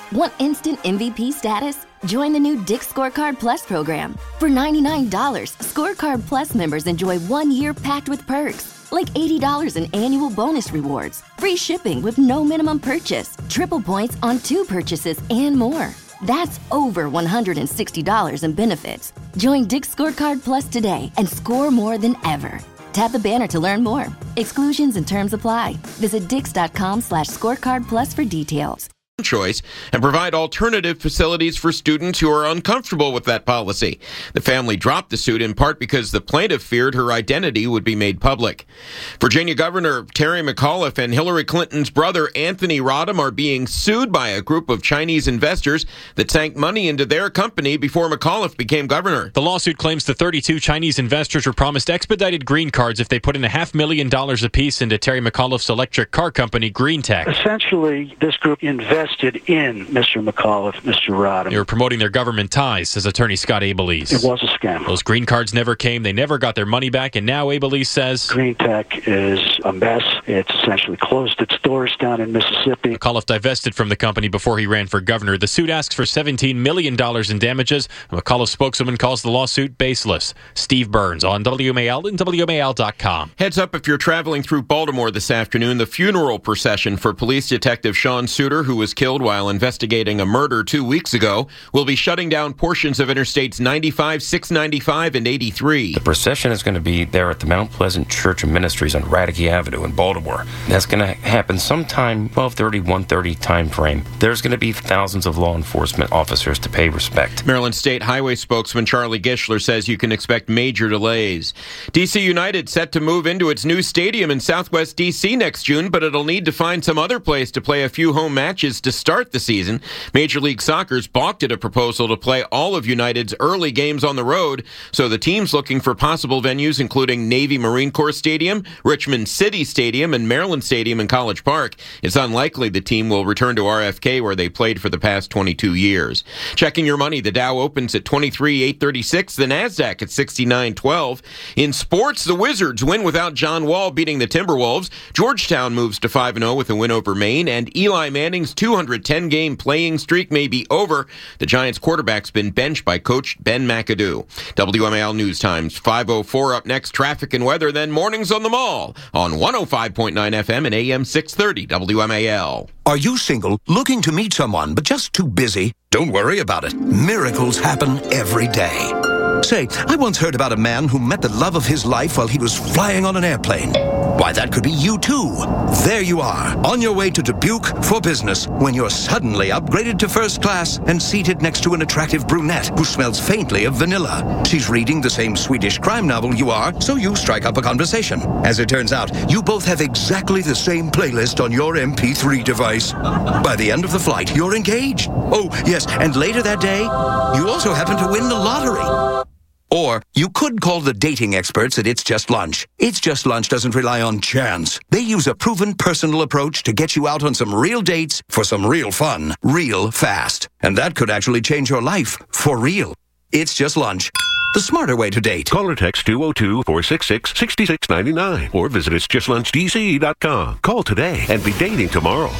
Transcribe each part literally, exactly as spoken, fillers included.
Want instant M V P status? Join the new Dick's Scorecard Plus program. For ninety-nine dollars, Scorecard Plus members enjoy one year packed with perks, like eighty dollars in annual bonus rewards, free shipping with no minimum purchase, triple points on two purchases, and more. That's over one hundred sixty dollars in benefits. Join Dick's Scorecard Plus today and score more than ever. Tap the banner to learn more. Exclusions and terms apply. Visit dix.com slash scorecard plus for details. Choice and provide alternative facilities for students who are uncomfortable with that policy. The family dropped the suit in part because the plaintiff feared her identity would be made public. Virginia Governor Terry McAuliffe and Hillary Clinton's brother Anthony Rodham are being sued by a group of Chinese investors that sank money into their company before McAuliffe became governor. The lawsuit claims the thirty-two Chinese investors were promised expedited green cards if they put in a half million dollars apiece into Terry McAuliffe's electric car company, Green Tech. Essentially, this group invested in Mister McAuliffe, Mister Rodham. They were promoting their government ties, says attorney Scott Abelise. It was a scam. Those green cards never came. They never got their money back, and now Abelise says Green Tech is a mess. It's essentially closed its doors down in Mississippi. McAuliffe divested from the company before he ran for governor. The suit asks for seventeen million dollars in damages. A McAuliffe spokeswoman calls the lawsuit baseless. Steve Burns on W M A L and W M A L dot com. Heads up if you're traveling through Baltimore this afternoon. The funeral procession for police detective Sean Suter, who was killed while investigating a murder two weeks ago, will be shutting down portions of Interstates ninety-five, six ninety-five, and eighty-three. The procession is going to be there at the Mount Pleasant Church of Ministries on Radke Avenue in Baltimore. That's going to happen sometime twelve thirty, one thirty time frame. There's going to be thousands of law enforcement officers to pay respect. Maryland State Highway spokesman Charlie Gishler says you can expect major delays. D C United set to move into its new stadium in Southwest D C next June, but it'll need to find some other place to play a few home matches to start the season. Major League Soccer's balked at a proposal to play all of United's early games on the road, so the team's looking for possible venues including Navy Marine Corps Stadium, Richmond City Stadium, and Maryland Stadium in College Park. It's unlikely the team will return to R F K, where they played for the past twenty-two years. Checking your money, the Dow opens at twenty-three eight thirty-six, the NASDAQ at sixty-nine twelve. In sports, the Wizards win without John Wall beating the Timberwolves. Georgetown moves to five and oh with a win over Maine, and Eli Manning's two hundred ten game playing streak may be over. The Giants quarterback's been benched by coach Ben McAdoo. W M A L News Times five oh four up next, traffic and weather, then mornings on the mall on one oh five point nine F M and A M six thirty W M A L. Are you single, looking to meet someone, but just too busy? Don't worry about it. Miracles happen every day. Say, I once heard about a man who met the love of his life while he was flying on an airplane. Why, that could be you too. There you are, on your way to Dubuque for business, when you're suddenly upgraded to first class and seated next to an attractive brunette who smells faintly of vanilla. She's reading the same Swedish crime novel you are, so you strike up a conversation. As it turns out, you both have exactly the same playlist on your M P three device. By the end of the flight, you're engaged. Oh, yes, and later that day, you also happen to win the lottery. Or you could call the dating experts at It's Just Lunch. It's Just Lunch doesn't rely on chance. They use a proven personal approach to get you out on some real dates for some real fun, real fast. And that could actually change your life for real. It's Just Lunch. The smarter way to date. Call or text two oh two, four six six, six six nine nine or visit its just lunch D C dot com. Call today and be dating tomorrow.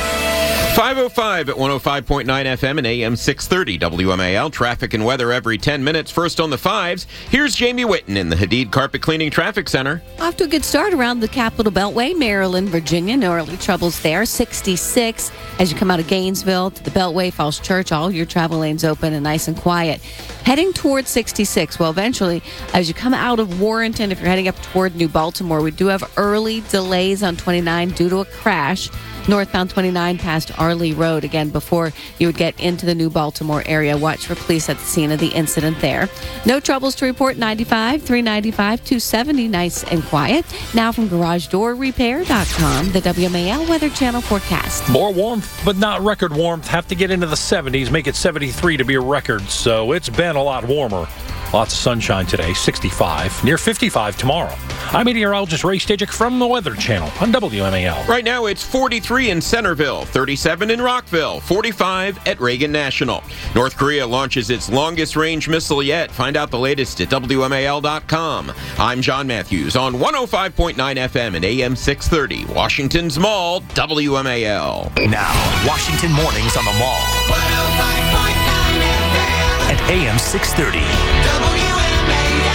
five oh five at one oh five point nine F M and A M six thirty W M A L. Traffic and weather every ten minutes. First on the fives, here's Jamie Whitten in the Hadid Carpet Cleaning Traffic Center. Off to a good start around the Capitol Beltway, Maryland, Virginia. No early troubles there. sixty-six as you come out of Gainesville to the Beltway, Falls Church. All your travel lanes open and nice and quiet. Heading towards sixty-six. Well, eventually, as you come out of Warrenton, if you're heading up toward New Baltimore, we do have early delays on twenty-nine due to a crash. Northbound twenty-nine past Arley Road, again, before you would get into the New Baltimore area. Watch for police at the scene of the incident there. No troubles to report. Ninety-five, three ninety-five, two seventy, nice and quiet. Now from garage door repair dot com, the W M A L Weather Channel forecast. More warmth, but not record warmth. Have to get into the seventies, make it seventy-three to be a record, so it's been a lot warmer. Lots of sunshine today, sixty-five. Near fifty-five tomorrow. I'm meteorologist Ray Stajic from the Weather Channel on W M A L. Right now it's forty-three in Centerville, thirty-seven in Rockville, forty-five at Reagan National. North Korea launches its longest-range missile yet. Find out the latest at W M A L dot com. I'm John Matthews on one oh five point nine F M and A M six thirty. Washington's Mall, W M A L. Now, Washington Mornings on the Mall. one oh five point nine F M. And A M six thirty. W M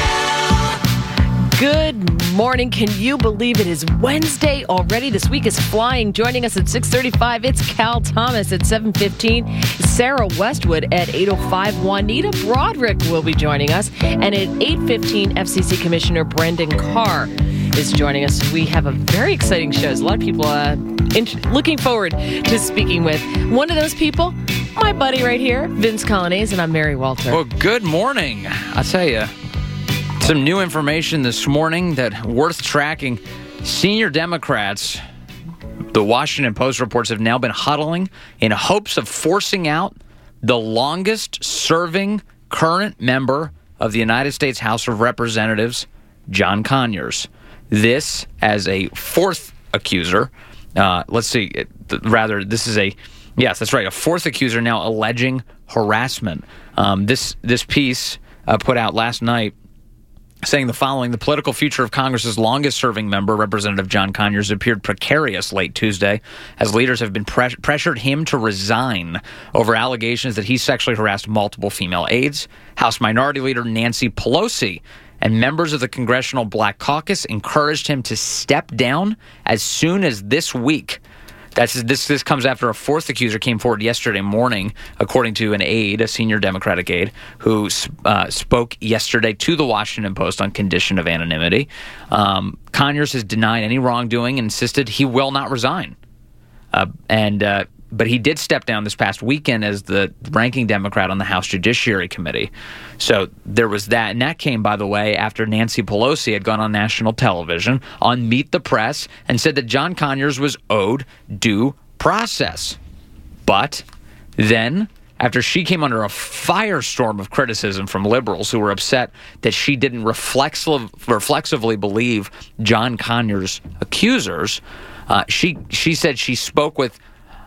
A L. Good morning. Can you believe it is Wednesday already? This week is flying. Joining us at six thirty-five, it's Cal Thomas. At seven fifteen, Sarah Westwood. At eight oh five, Juanita Broderick will be joining us. And at eight fifteen, F C C Commissioner Brendan Carr is joining us. We have a very exciting show. There's a lot of people uh, in- looking forward to speaking with. One of those people, my buddy right here, Vince Colonnese, and I'm Mary Walter. Well, good morning. I'll tell you, some new information this morning that worth tracking. Senior Democrats, the Washington Post reports, have now been huddling in hopes of forcing out the longest-serving current member of the United States House of Representatives, John Conyers. This as a fourth accuser. Uh, let's see. Rather, this is a, yes, that's right, a fourth accuser now alleging harassment. Um, this, this piece uh, put out last night saying the following: the political future of Congress's longest-serving member, Representative John Conyers, appeared precarious late Tuesday as leaders have been pres- pressured him to resign over allegations that he sexually harassed multiple female aides. House Minority Leader Nancy Pelosi and members of the Congressional Black Caucus encouraged him to step down as soon as this week. That's this. This comes after a fourth accuser came forward yesterday morning, according to an aide, a senior Democratic aide, who uh, spoke yesterday to the Washington Post on condition of anonymity. Um, Conyers has denied any wrongdoing and insisted he will not resign. Uh, and uh, but he did step down this past weekend as the ranking Democrat on the House Judiciary Committee. So there was that. And that came, by the way, after Nancy Pelosi had gone on national television on Meet the Press and said that John Conyers was owed due process. But then, after she came under a firestorm of criticism from liberals who were upset that she didn't reflexive, reflexively believe John Conyers' accusers, uh, she she said she spoke with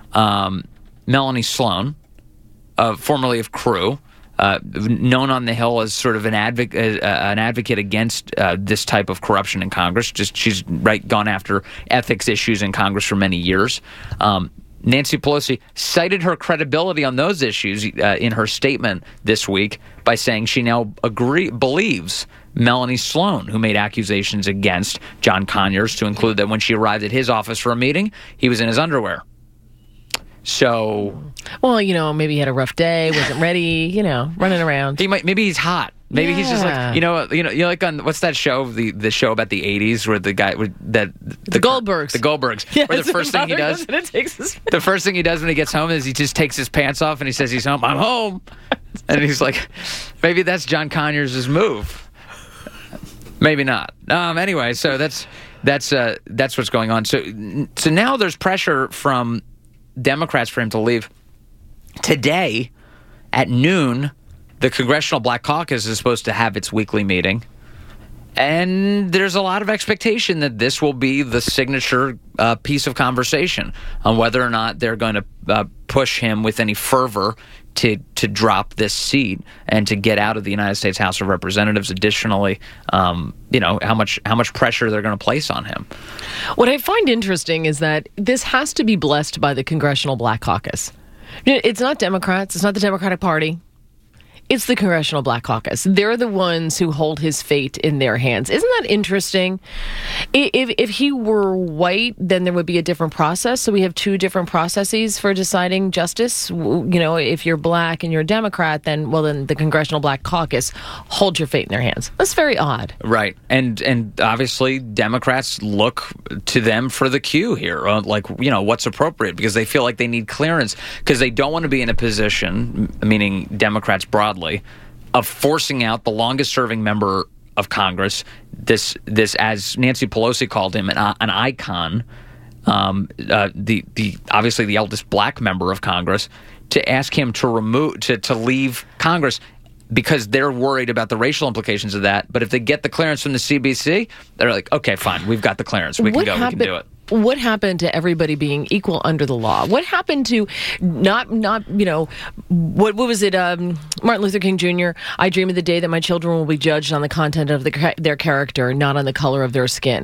Um, Melanie Sloan, uh, formerly of Crew, uh, known on the Hill as sort of an, advo- uh, an advocate against uh, this type of corruption in Congress. Just she's right gone after ethics issues in Congress for many years. Um, Nancy Pelosi cited her credibility on those issues uh, in her statement this week by saying she now agree believes Melanie Sloan, who made accusations against John Conyers, to include that when she arrived at his office for a meeting, he was in his underwear. So, well, you know, maybe he had a rough day, wasn't ready, you know, running around. He might, maybe he's hot. Maybe yeah. he's just like, you know, you know, you know, like on what's that show, the the show about the eighties where the guy where that the, the Goldbergs, the Goldbergs, yes, where the first thing he does, his- the first thing he does when he gets home is he just takes his pants off and he says he's home. I'm home, and he's like, maybe that's John Conyers' move. Maybe not. Um. Anyway, so that's that's uh that's what's going on. So so now there's pressure from Democrats for him to leave. Today at noon, the Congressional Black Caucus is supposed to have its weekly meeting, and there's a lot of expectation that this will be the signature uh, piece of conversation on whether or not they're going to uh, push him with any fervor to to drop this seat and to get out of the United States House of Representatives. Additionally, um, you know, how much how much pressure they're going to place on him. What I find interesting is that this has to be blessed by the Congressional Black Caucus. It's not Democrats. It's not the Democratic Party. It's the Congressional Black Caucus. They're the ones who hold his fate in their hands. Isn't that interesting? If if he were white, then there would be a different process. So we have two different processes for deciding justice. You know, if you're black and you're a Democrat, then, well, then the Congressional Black Caucus holds your fate in their hands. That's very odd. Right. And and obviously Democrats look to them for the cue here, uh, like, you know, what's appropriate, because they feel like they need clearance, because they don't want to be in a position, meaning Democrats broadly, of forcing out the longest-serving member of Congress, this, this as Nancy Pelosi called him, an, an icon, um, uh, the the obviously the eldest black member of Congress, to ask him to remove to, to leave Congress because they're worried about the racial implications of that. But if they get the clearance from the C B C, they're like, okay, fine, we've got the clearance. We What can go, happened- we can do it. What happened to everybody being equal under the law? What happened to not, not you know, what what was it, um, Martin Luther King Junior? I dream of the day that my children will be judged on the content of the, their character, not on the color of their skin.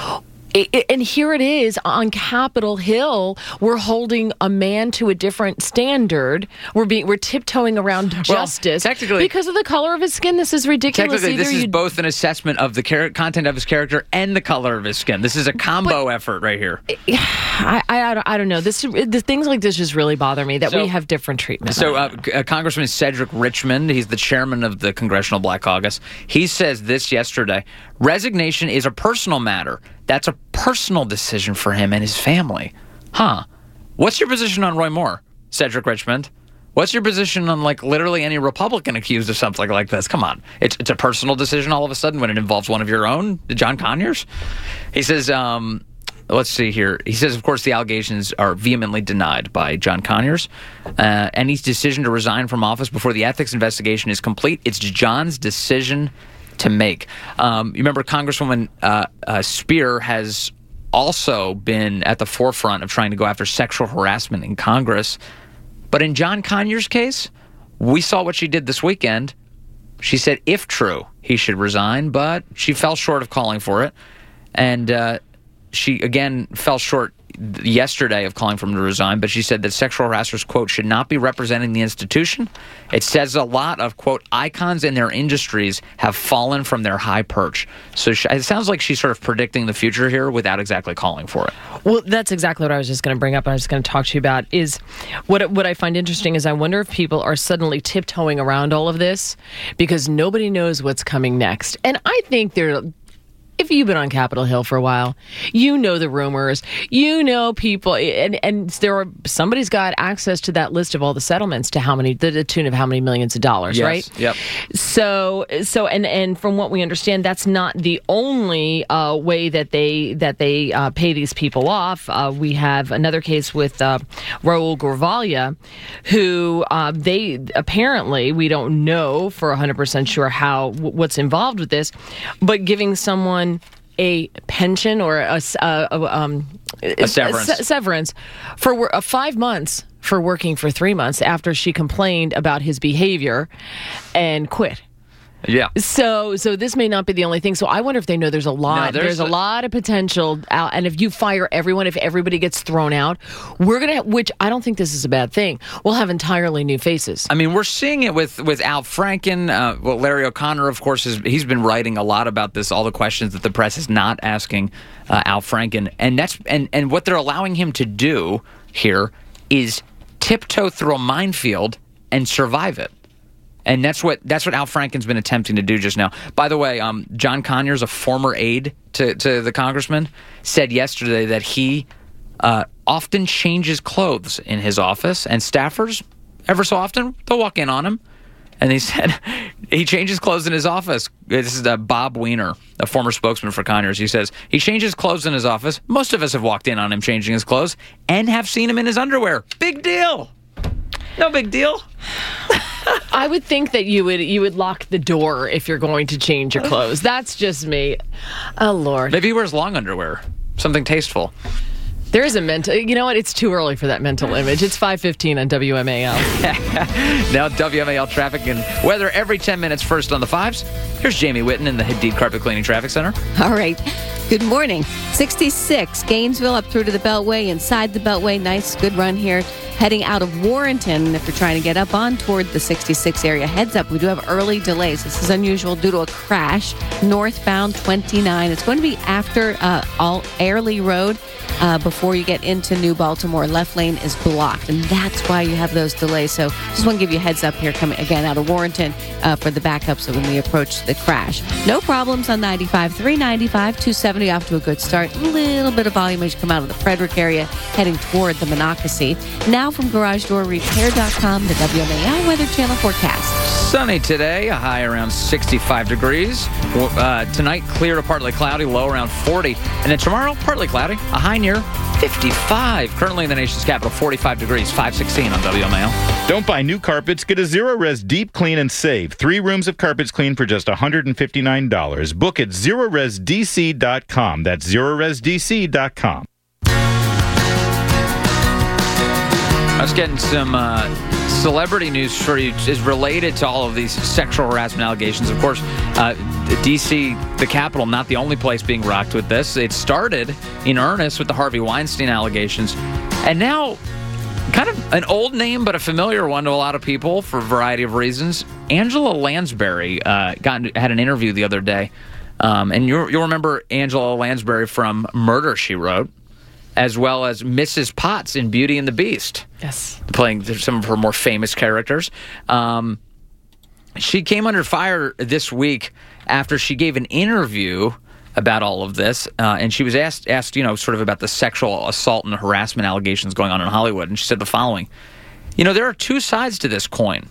It, it, and here it is on Capitol Hill. We're holding a man to a different standard. We're being we're tiptoeing around justice technically, because of the color of his skin. This is ridiculous. Technically, Either this is you- both an assessment of the char- content of his character and the color of his skin. This is a combo effort right here. I, I, I don't- I don't know. This the things like this just really bother me that So- we have different treatment. So, uh, uh, Congressman Cedric Richmond, he's the chairman of the Congressional Black Caucus. He says this yesterday: resignation is a personal matter. That's a personal decision for him and his family. Huh? What's your position on Roy Moore, Cedric Richmond? What's your position on, like, literally any Republican accused of something like this? Come on. It's it's a personal decision all of a sudden when it involves one of your own, John Conyers? He says, um, let's see here. He says, of course, the allegations are vehemently denied by John Conyers. Uh, any decision to resign from office before the ethics investigation is complete, it's John's decision to make. Um, you remember Congresswoman uh, uh, Spear has also been at the forefront of trying to go after sexual harassment in Congress. But in John Conyers' case, we saw what she did this weekend. She said, if true, he should resign, but she fell short of calling for it. And uh, she, again, fell short yesterday of calling for him to resign, but she said that sexual harassers, quote, should not be representing the institution. It says a lot of, quote, icons in their industries have fallen from their high perch. So she, it sounds like she's sort of predicting the future here without exactly calling for it. Well, that's exactly what I was just going to bring up. I was going to talk to you about is what what I find interesting is I wonder if people are suddenly tiptoeing around all of this because nobody knows what's coming next. And I think they're if you've been on Capitol Hill for a while, you know the rumors, you know people, and and there are somebody's got access to that list of all the settlements to how many, to the tune of how many millions of dollars, Yes, right? Yep. So so and and from what we understand, that's not the only uh, way that they that they uh, pay these people off. Uh, we have another case with uh, Raul Gorvalia, who uh, they apparently we don't know for one hundred percent sure how what's involved with this, but giving someone a pension or a, a, a, um, a severance. a se- severance for wor- uh, five months for working for three months after she complained about his behavior and quit. Yeah. So, so this may not be the only thing. So, I wonder if they know there's a lot. No, there's, there's a, a- lot of potential out. And if you fire everyone, if everybody gets thrown out, we're gonna. Have, which I don't think this is a bad thing. We'll have entirely new faces. I mean, we're seeing it with, with Al Franken. Uh, well, Larry O'Connor, of course, is he's been writing a lot about this. All the questions that the press is not asking uh, Al Franken, and that's and and what they're allowing him to do here is tiptoe through a minefield and survive it. And that's what that's what Al Franken's been attempting to do just now. By the way, um, John Conyers, a former aide to, to the congressman, said yesterday that he uh, often changes clothes in his office, and staffers, ever so often, they'll walk in on him. And he said he changes clothes in his office. This is uh, Bob Weiner, a former spokesman for Conyers. He says he changes clothes in his office. Most of us have walked in on him changing his clothes and have seen him in his underwear. Big deal. No big deal. I would think that you would you would lock the door if you're going to change your clothes. That's just me. Oh, Lord. Maybe he wears long underwear. Something tasteful. There is a mental... You know what? It's too early for that mental image. It's five fifteen on W M A L. Now W M A L traffic and weather every ten minutes first on the fives. Here's Jamie Witten in the Hadid Carpet Cleaning Traffic Center. All right. Good morning. sixty-six, Gainesville up through to the Beltway. Inside the Beltway, nice, good run here. Heading out of Warrenton, if you're trying to get up on toward the sixty-six area, heads up, we do have early delays. This is unusual due to a crash. Northbound twenty-nine. It's going to be after uh, all Airlie Road. Uh, before you get into New Baltimore, left lane is blocked, and that's why you have those delays. So just want to give you a heads up here coming again out of Warrenton uh, for the backups when we approach the crash. No problems on ninety-five, three ninety-five, two seventy off to a good start. A little bit of volume as you come out of the Frederick area heading toward the Monocacy. Now Now from garage door repair dot com, the W M A L Weather Channel forecast. Sunny today, a high around sixty-five degrees. Uh, tonight, clear to partly cloudy, low around forty. And then tomorrow, partly cloudy, a high near fifty-five. Currently in the nation's capital, forty-five degrees, five sixteen on W M A L. Don't buy new carpets. Get a Zero-Res Deep Clean and save. Three rooms of carpets clean for just one hundred fifty-nine dollars. Book at zero res d c dot com. That's zero res d c dot com. I was getting some uh, celebrity news for you is related to all of these sexual harassment allegations. Of course, uh, D C, the capital, not the only place being rocked with this. It started in earnest with the Harvey Weinstein allegations. And now, kind of an old name, but a familiar one to a lot of people for a variety of reasons. Angela Lansbury uh, got had an interview the other day. Um, and you'll, you'll remember Angela Lansbury from Murder, She Wrote, as well as Missus Potts in Beauty and the Beast. Yes. Playing some of her more famous characters. Um, she came under fire this week after she gave an interview about all of this, uh, and she was asked, asked, you know, sort of about the sexual assault and harassment allegations going on in Hollywood, and she said the following. You know, there are two sides to this coin.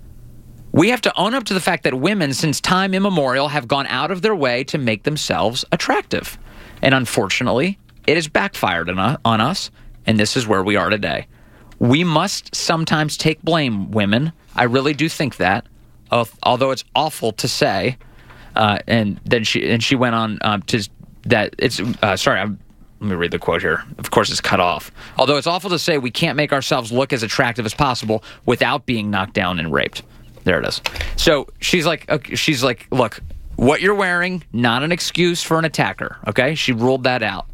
We have to own up to the fact that women, since time immemorial, have gone out of their way to make themselves attractive. And unfortunately, it has backfired on us, and this is where we are today. We must sometimes take blame, women. I really do think that, although it's awful to say. Uh, and then she and she went on um, to that. It's uh, sorry. I'm, let me read the quote here. Of course, it's cut off. Although it's awful to say, we can't make ourselves look as attractive as possible without being knocked down and raped. There it is. So she's like, okay, she's like, look, what you're wearing, not an excuse for an attacker. Okay, she ruled that out.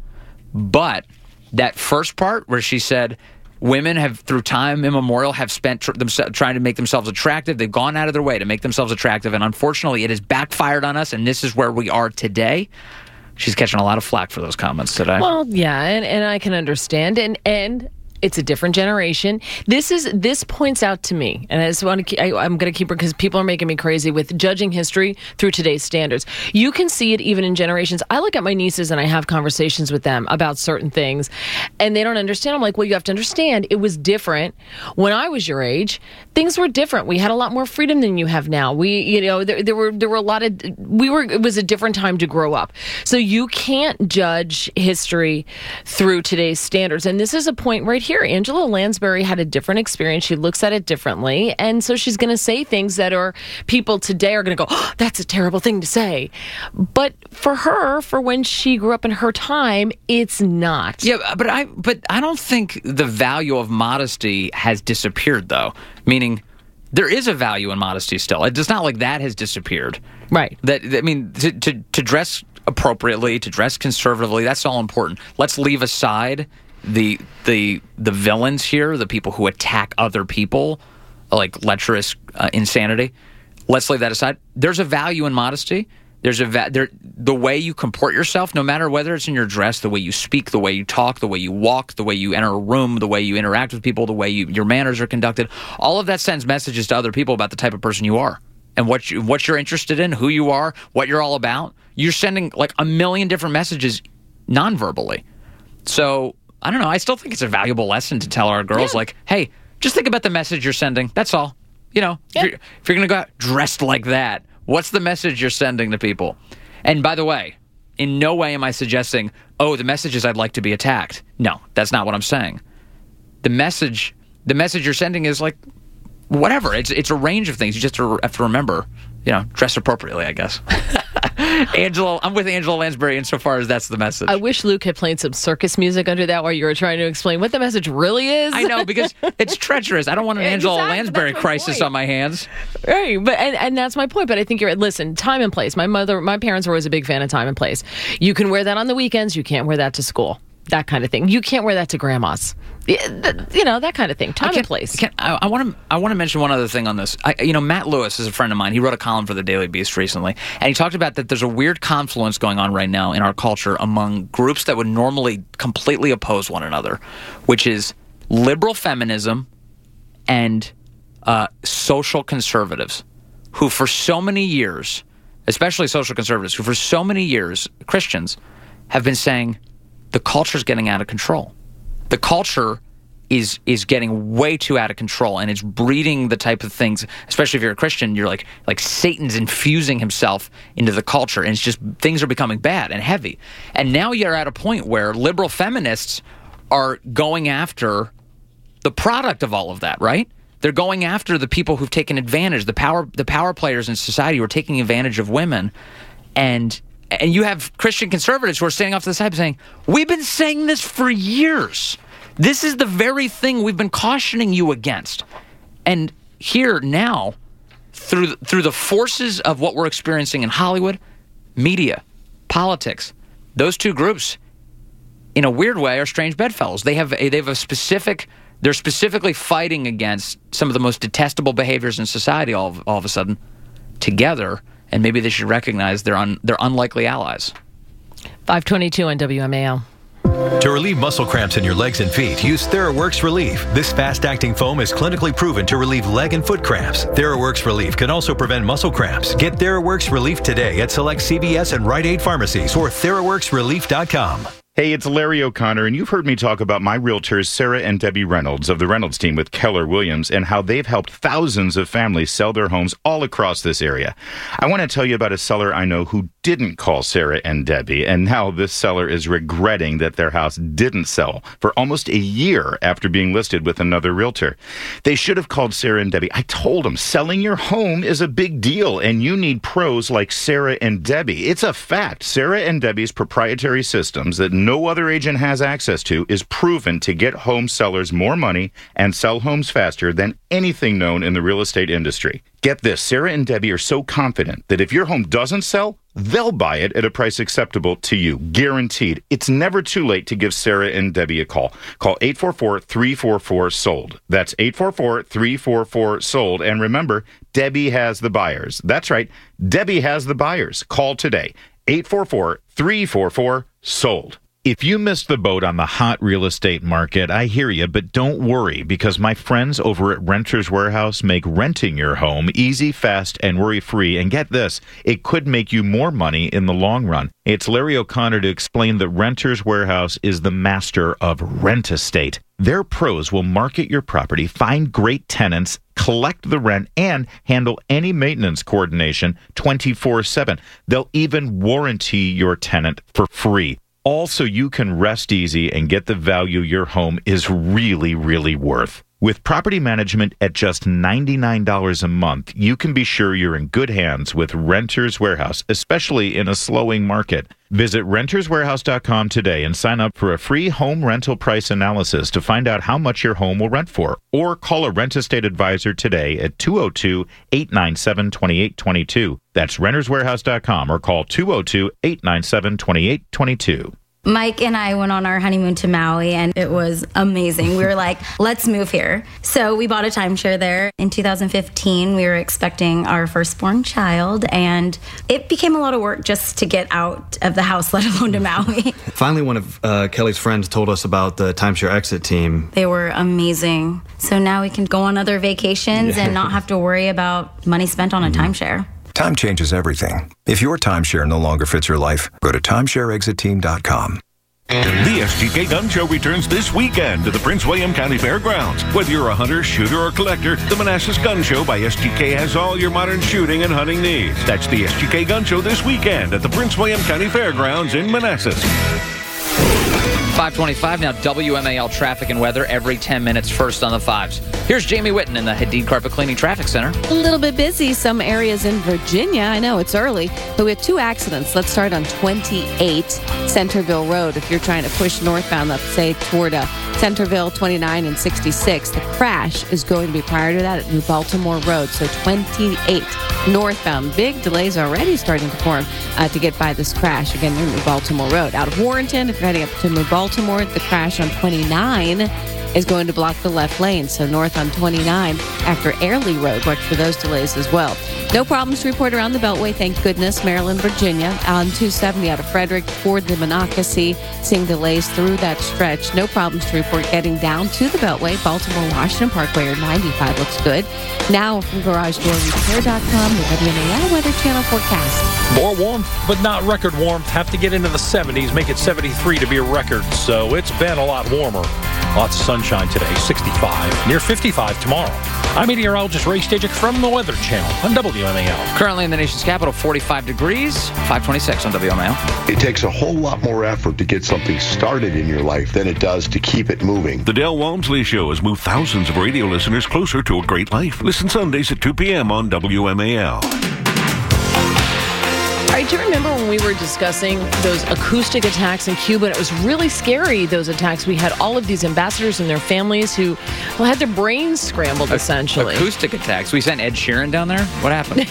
But that first part where she said women have, through time immemorial, have spent tr- themse- trying to make themselves attractive. They've gone out of their way to make themselves attractive. And unfortunately, it has backfired on us. And this is where we are today. She's catching a lot of flack for those comments today. Well, yeah, and, and I can understand. And and it's a different generation. This is this points out to me, and I just want to keep, I, I'm going to keep it because people are making me crazy with judging history through today's standards. You can see it even in generations. I look at my nieces and I have conversations with them about certain things, and they don't understand. I'm like, well, you have to understand, it was different when I was your age. Things were different. We had a lot more freedom than you have now. We, you know, there, there were there were a lot of we were. It was a different time to grow up. So you can't judge history through today's standards. And this is a point right here. Here, Angela Lansbury had a different experience. She looks at it differently. And so she's going to say things that are people today are going to go, oh, that's a terrible thing to say. But for her, for when she grew up in her time, it's not. Yeah, but I but I don't think the value of modesty has disappeared, though. Meaning, there is a value in modesty still. It's not like that has disappeared. Right. That I mean, to, to, to dress appropriately, to dress conservatively, that's all important. Let's leave aside the the the villains here, the people who attack other people, like lecherous uh, insanity. Let's leave that aside. There's a value in modesty. There's a va- there, the way you comport yourself, no matter whether it's in your dress, the way you speak, the way you talk, the way you walk, the way you enter a room, the way you interact with people, the way you, your manners are conducted. All of that sends messages to other people about the type of person you are and what you, what you're interested in, who you are, what you're all about. You're sending like a million different messages non-verbally. So I don't know. I still think it's a valuable lesson to tell our girls, yeah. like, hey, just think about the message you're sending. That's all. You know, yeah. if you're, if you're going to go out dressed like that, what's the message you're sending to people? And by the way, in no way am I suggesting, oh, the message is I'd like to be attacked. No, that's not what I'm saying. The message, the message you're sending is like, whatever. It's it's a range of things. You just have to remember, you know, dress appropriately, I guess. Angela, I'm with Angela Lansbury insofar as that's the message. I wish Luke had played some circus music under that while you were trying to explain what the message really is. I know, because it's treacherous. I don't want an Angela exactly, Lansbury crisis point. on my hands. Right, but and, and that's my point. But I think you're listen, time and place. My mother, my parents were always a big fan of time and place. You can wear that on the weekends. You can't wear that to school. That kind of thing. You can't wear that to grandma's. You know, that kind of thing. Time and place. I want to I want to mention one other thing on this. I, you know, Matt Lewis is a friend of mine. He wrote a column for the Daily Beast recently, and he talked about that there's a weird confluence going on right now in our culture among groups that would normally completely oppose one another, which is liberal feminism and uh, social conservatives, who for so many years, especially social conservatives, who for so many years, Christians, have been saying, the culture's getting out of control. The culture is is getting way too out of control, and it's breeding the type of things, especially if you're a Christian, you're like like Satan's infusing himself into the culture, and it's just things are becoming bad and heavy. And now you're at a point where liberal feminists are going after the product of all of that, right? They're going after the people who've taken advantage, the power the power players in society who are taking advantage of women. And and you have Christian conservatives who are standing off to the side saying, we've been saying this for years. This is the very thing we've been cautioning you against. And here now, through through the forces of what we're experiencing in Hollywood, media, politics, those two groups, in a weird way, are strange bedfellows. They have a, they have a specific, they're specifically fighting against some of the most detestable behaviors in society all of, all of a sudden together, and maybe they should recognize they're un, they're unlikely allies. five twenty-two on W M A L. To relieve muscle cramps in your legs and feet, use TheraWorks Relief. This fast-acting foam is clinically proven to relieve leg and foot cramps. TheraWorks Relief can also prevent muscle cramps. Get TheraWorks Relief today at select C V S and Rite Aid pharmacies or Theraworks Relief dot com. Hey, it's Larry O'Connor, and you've heard me talk about my realtors, Sarah and Debbie Reynolds of the Reynolds team with Keller Williams, and how they've helped thousands of families sell their homes all across this area. I want to tell you about a seller I know who didn't call Sarah and Debbie, and now this seller is regretting that their house didn't sell for almost a year after being listed with another realtor. They should have called Sarah and Debbie. I told them selling your home is a big deal, and you need pros like Sarah and Debbie. It's a fact. Sarah and Debbie's proprietary systems that no other agent has access to is proven to get home sellers more money and sell homes faster than anything known in the real estate industry. Get this, Sarah and Debbie are so confident that if your home doesn't sell, they'll buy it at a price acceptable to you, guaranteed. It's never too late to give Sarah and Debbie a call. Call eight four four, three four four, sold. That's eight four four, three four four, sold. And remember, Debbie has the buyers. That's right, Debbie has the buyers. Call today, eight four four, three four four, sold. If you missed the boat on the hot real estate market, I hear you, but don't worry, because my friends over at Renters Warehouse make renting your home easy, fast, and worry-free. And get this, it could make you more money in the long run. It's Larry O'Connor to explain that Renters Warehouse is the master of rent estate. Their pros will market your property, find great tenants, collect the rent, and handle any maintenance coordination twenty-four seven. They'll even warranty your tenant for free. Also, you can rest easy and get the value your home is really, really worth. With property management at just ninety-nine dollars a month, you can be sure you're in good hands with Renters Warehouse, especially in a slowing market. Visit renters warehouse dot com today and sign up for a free home rental price analysis to find out how much your home will rent for. Or call a rent estate advisor today at two oh two, eight nine seven, two eight two two. That's renters warehouse dot com or call two oh two, eight nine seven, two eight two two. Mike and I went on our honeymoon to Maui, and it was amazing. We were like, let's move here. So we bought a timeshare there. In two thousand fifteen, we were expecting our firstborn child, and it became a lot of work just to get out of the house, let alone to Maui. Finally, one of uh, Kelly's friends told us about the timeshare exit team. They were amazing. So now we can go on other vacations yeah. and not have to worry about money spent on a mm-hmm. timeshare. Time changes everything. If your timeshare no longer fits your life, go to timeshare exit team dot com. The S G K Gun Show returns this weekend to the Prince William County Fairgrounds. Whether you're a hunter, shooter, or collector, the Manassas Gun Show by S G K has all your modern shooting and hunting needs. That's the S G K Gun Show this weekend at the Prince William County Fairgrounds in Manassas. five twenty-five now, W M A L traffic and weather every ten minutes, first on the fives. Here's Jamie Whitten in the Hadid Carpet Cleaning Traffic Center. A little bit busy, some areas in Virginia. I know it's early, but we have two accidents. Let's start on twenty-eight Centerville Road. If you're trying to push northbound, let's say toward uh, Centerville, twenty-nine and sixty-six, the crash is going to be prior to that at New Baltimore Road. So twenty-eight northbound. Big delays already starting to form uh, to get by this crash. Again, near New Baltimore Road. Out of Warrenton, if you're heading up to New Baltimore, the crash on twenty-nine is going to block the left lane. So north on twenty-nine after Airlie Road. Watch for those delays as well. No problems to report around the Beltway, thank goodness. Maryland, Virginia, on two seventy out of Frederick toward the Monocacy, seeing delays through that stretch. No problems to report getting down to the Beltway. Baltimore, Washington Parkway, or ninety-five looks good. Now from garage door repair dot com, the W M A L Weather Channel forecast. More warmth, but not record warmth. Have to get into the seventies, make it seventy-three to be a record. So it's been a lot warmer. Lots of sunshine today, sixty-five. Near fifty-five tomorrow. I'm meteorologist Ray Stajic from the Weather Channel on W M A L. Currently in the nation's capital, forty-five degrees, five twenty-six on W M A L. It takes a whole lot more effort to get something started in your life than it does to keep it moving. The Del Walmsley Show has moved thousands of radio listeners closer to a great life. Listen Sundays at two p.m. on W M A L. All right, do you remember when we were discussing those acoustic attacks in Cuba? And it was really scary, those attacks. We had all of these ambassadors and their families who well, had their brains scrambled, essentially. Acoustic attacks? We sent Ed Sheeran down there? What happened?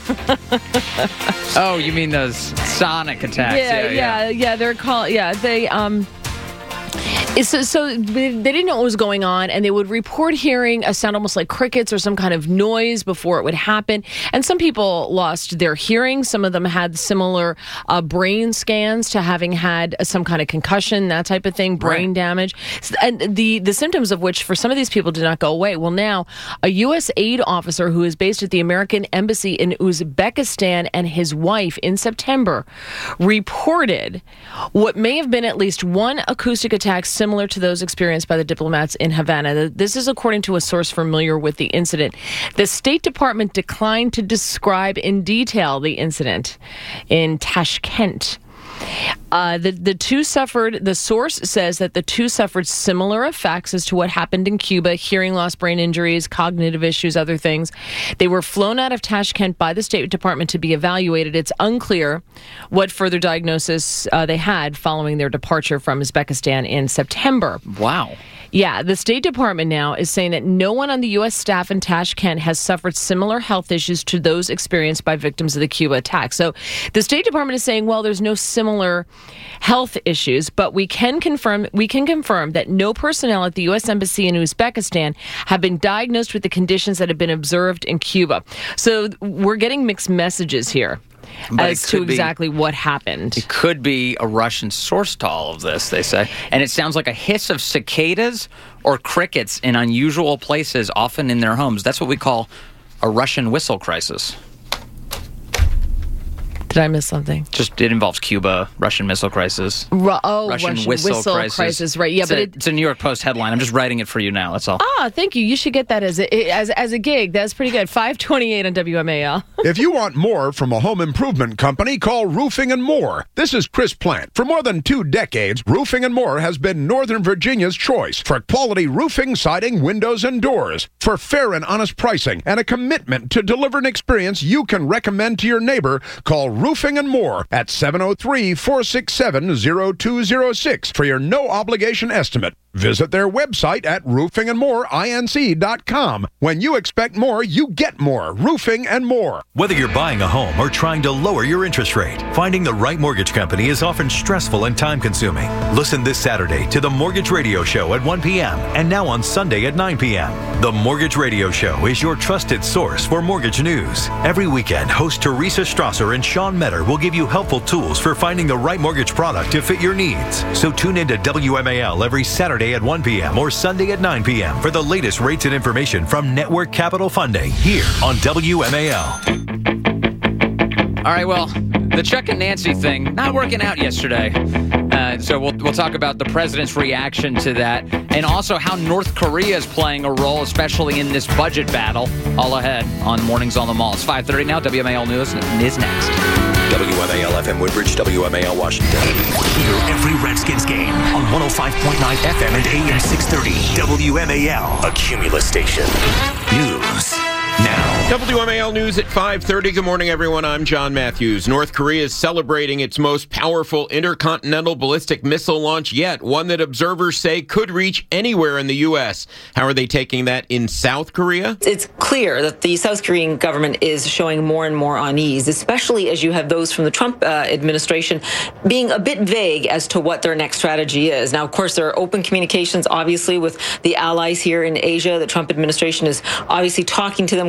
Oh, you mean those sonic attacks? Yeah, yeah, yeah. yeah they're called, yeah, they, um... So, so they didn't know what was going on, and they would report hearing a sound almost like crickets or some kind of noise before it would happen. And some people lost their hearing. Some of them had similar uh, brain scans to having had some kind of concussion, that type of thing, brain right. damage. And the, the symptoms of which for some of these people did not go away. Well, now a U S aid officer who is based at the American Embassy in Uzbekistan and his wife in September reported what may have been at least one acoustic attack similar to those experienced by the diplomats in Havana. This is according to a source familiar with the incident. The State Department declined to describe in detail the incident in Tashkent. Uh, the, the two suffered, the source says that the two suffered similar effects as to what happened in Cuba, hearing loss, brain injuries, cognitive issues, other things. They were flown out of Tashkent by the State Department to be evaluated. It's unclear what further diagnosis uh, they had following their departure from Uzbekistan in September. Wow. Yeah, the State Department now is saying that no one on the U S staff in Tashkent has suffered similar health issues to those experienced by victims of the Cuba attack. So the State Department is saying, well, there's no similar health issues, but we can confirm we can confirm that no personnel at the U S Embassy in Uzbekistan have been diagnosed with the conditions that have been observed in Cuba. So we're getting mixed messages here. But as to exactly be, what happened. It could be a Russian source to all of this, they say. And it sounds like a hiss of cicadas or crickets in unusual places, often in their homes. That's what we call a Russian whistle crisis. Did I miss something? Just, it involves Cuba, Russian missile crisis. Ru- oh, Russian, Russian whistle, whistle crisis. crisis. Right, yeah. It's, but a, it, it's a New York Post headline. I'm just writing it for you now, that's all. Ah, thank you. You should get that as a, as, as a gig. That's pretty good. five twenty-eight on W M A L. If you want more from a home improvement company, call Roofing and More. This is Chris Plant. For more than two decades, Roofing and More has been Northern Virginia's choice for quality roofing, siding, windows, and doors. For fair and honest pricing and a commitment to deliver an experience you can recommend to your neighbor, call Roofing and More at seven oh three, four six seven, oh two oh six for your no-obligation estimate. Visit their website at roofing and more inc dot com. When you expect more, you get more. Roofing and More. Whether you're buying a home or trying to lower your interest rate, finding the right mortgage company is often stressful and time-consuming. Listen this Saturday to the Mortgage Radio Show at one p.m. and now on Sunday at nine p.m. The Mortgage Radio Show is your trusted source for mortgage news. Every weekend, host Teresa Strasser and Sean Metter will give you helpful tools for finding the right mortgage product to fit your needs. So tune in to W M A L every Saturday at one p.m. or Sunday at nine p.m. for the latest rates and information from Network Capital Funding here on W M A L. All right, well, the Chuck and Nancy thing, not working out yesterday. Uh, so we'll we'll talk about the president's reaction to that and also how North Korea is playing a role, especially in this budget battle, all ahead on Mornings on the Mall. It's five thirty now. W M A L News is next. W M A L F M Woodbridge, W M A L Washington. Hear every Redskins game on one oh five point nine F M and A M six thirty. W M A L, a Cumulus station. News now. W M A L News at five thirty. Good morning, everyone. I'm John Matthews. North Korea is celebrating its most powerful intercontinental ballistic missile launch yet, one that observers say could reach anywhere in the U S. How are they taking that in South Korea? It's clear that the South Korean government is showing more and more unease, especially as you have those from the Trump uh, administration being a bit vague as to what their next strategy is. Now, of course, there are open communications, obviously, with the allies here in Asia. The Trump administration is obviously talking to them quite a bit.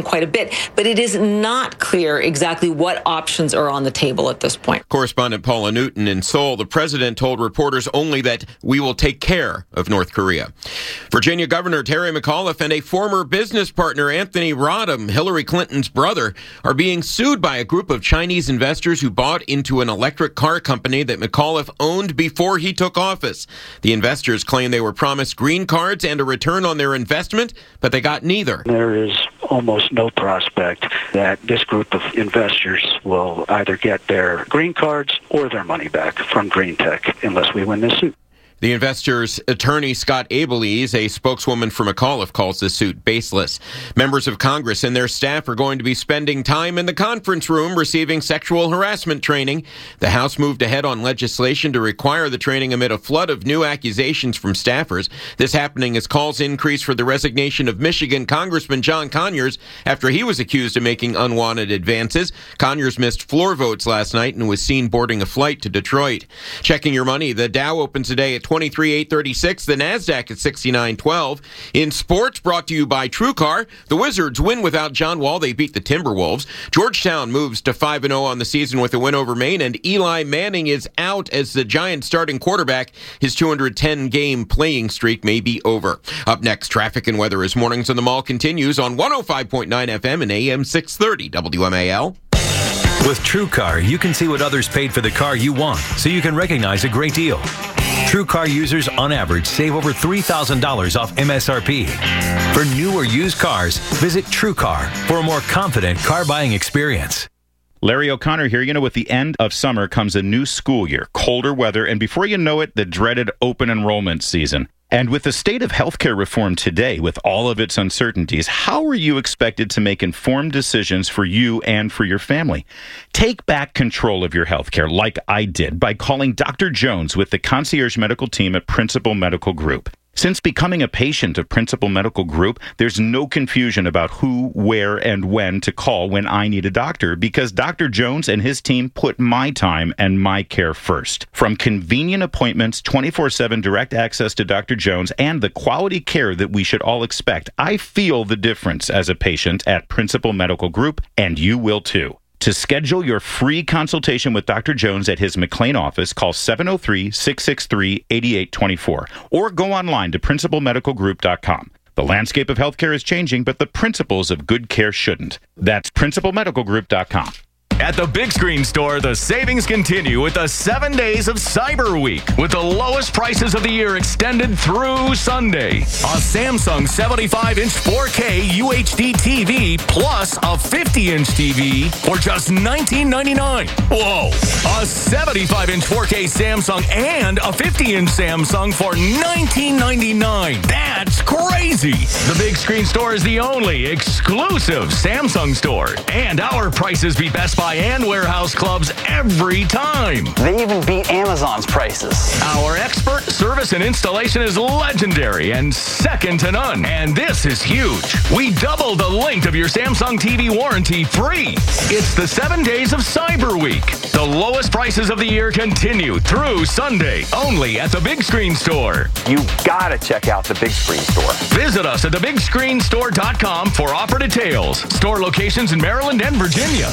it, but it is not clear exactly what options are on the table at this point. Correspondent Paula Newton in Seoul. The president told reporters only that we will take care of North Korea. Virginia Governor Terry McAuliffe and a former business partner, Anthony Rodham, Hillary Clinton's brother, are being sued by a group of Chinese investors who bought into an electric car company that McAuliffe owned before he took office. The investors claim they were promised green cards and a return on their investment, but they got neither. There is almost no prospect that this group of investors will either get their green cards or their money back from Green Tech unless we win this suit. The investor's attorney, Scott Abelese, a spokeswoman for McAuliffe, calls the suit baseless. Members of Congress and their staff are going to be spending time in the conference room receiving sexual harassment training. The House moved ahead on legislation to require the training amid a flood of new accusations from staffers. This happening as calls increase for the resignation of Michigan Congressman John Conyers after he was accused of making unwanted advances. Conyers missed floor votes last night and was seen boarding a flight to Detroit. Checking your money, the Dow opens today at twenty-three eight thirty-six, the NASDAQ at sixty-nine twelve. In sports, brought to you by TrueCar, the Wizards win without John Wall. They beat the Timberwolves. Georgetown moves to five and oh on the season with a win over Maine, and Eli Manning is out as the Giants starting quarterback. His two hundred ten game playing streak may be over. Up next, traffic and weather as Mornings on the Mall continues on one oh five point nine F M and A M six thirty W M A L. With TrueCar, you can see what others paid for the car you want, so you can recognize a great deal. TrueCar users, on average, save over three thousand dollars off M S R P. For new or used cars, visit TrueCar for a more confident car buying experience. Larry O'Connor here. You know, with the end of summer comes a new school year, colder weather, and before you know it, the dreaded open enrollment season. And with the state of healthcare reform today, with all of its uncertainties, how are you expected to make informed decisions for you and for your family? Take back control of your healthcare like I did by calling Doctor Jones with the concierge medical team at Principal Medical Group. Since becoming a patient of Principal Medical Group, there's no confusion about who, where, and when to call when I need a doctor, because Doctor Jones and his team put my time and my care first. From convenient appointments, twenty-four seven direct access to Doctor Jones, and the quality care that we should all expect, I feel the difference as a patient at Principal Medical Group, and you will too. To schedule your free consultation with Doctor Jones at his McLean office, call seven oh three, six six three, eight eight two four or go online to principal medical group dot com. The landscape of healthcare is changing, but the principles of good care shouldn't. That's principal medical group dot com. At the Big Screen Store, the savings continue with the seven days of Cyber Week, with the lowest prices of the year extended through Sunday. A Samsung seventy-five inch four K U H D T V plus a fifty inch T V for just nineteen ninety-nine. Whoa! A seventy-five inch four K Samsung and a fifty inch Samsung for nineteen ninety-nine. That's crazy! The Big Screen Store is the only exclusive Samsung store, and our prices beat Best Buy and warehouse clubs every time. They even beat Amazon's prices. Our expert service and installation is legendary and second to none. And this is huge. We double the length of your Samsung T V warranty free. It's the seven days of Cyber Week. The lowest prices of the year continue through Sunday, only at the Big Screen Store. You gotta check out the Big Screen Store. Visit us at the big screen store dot com for offer details. Store locations in Maryland and Virginia.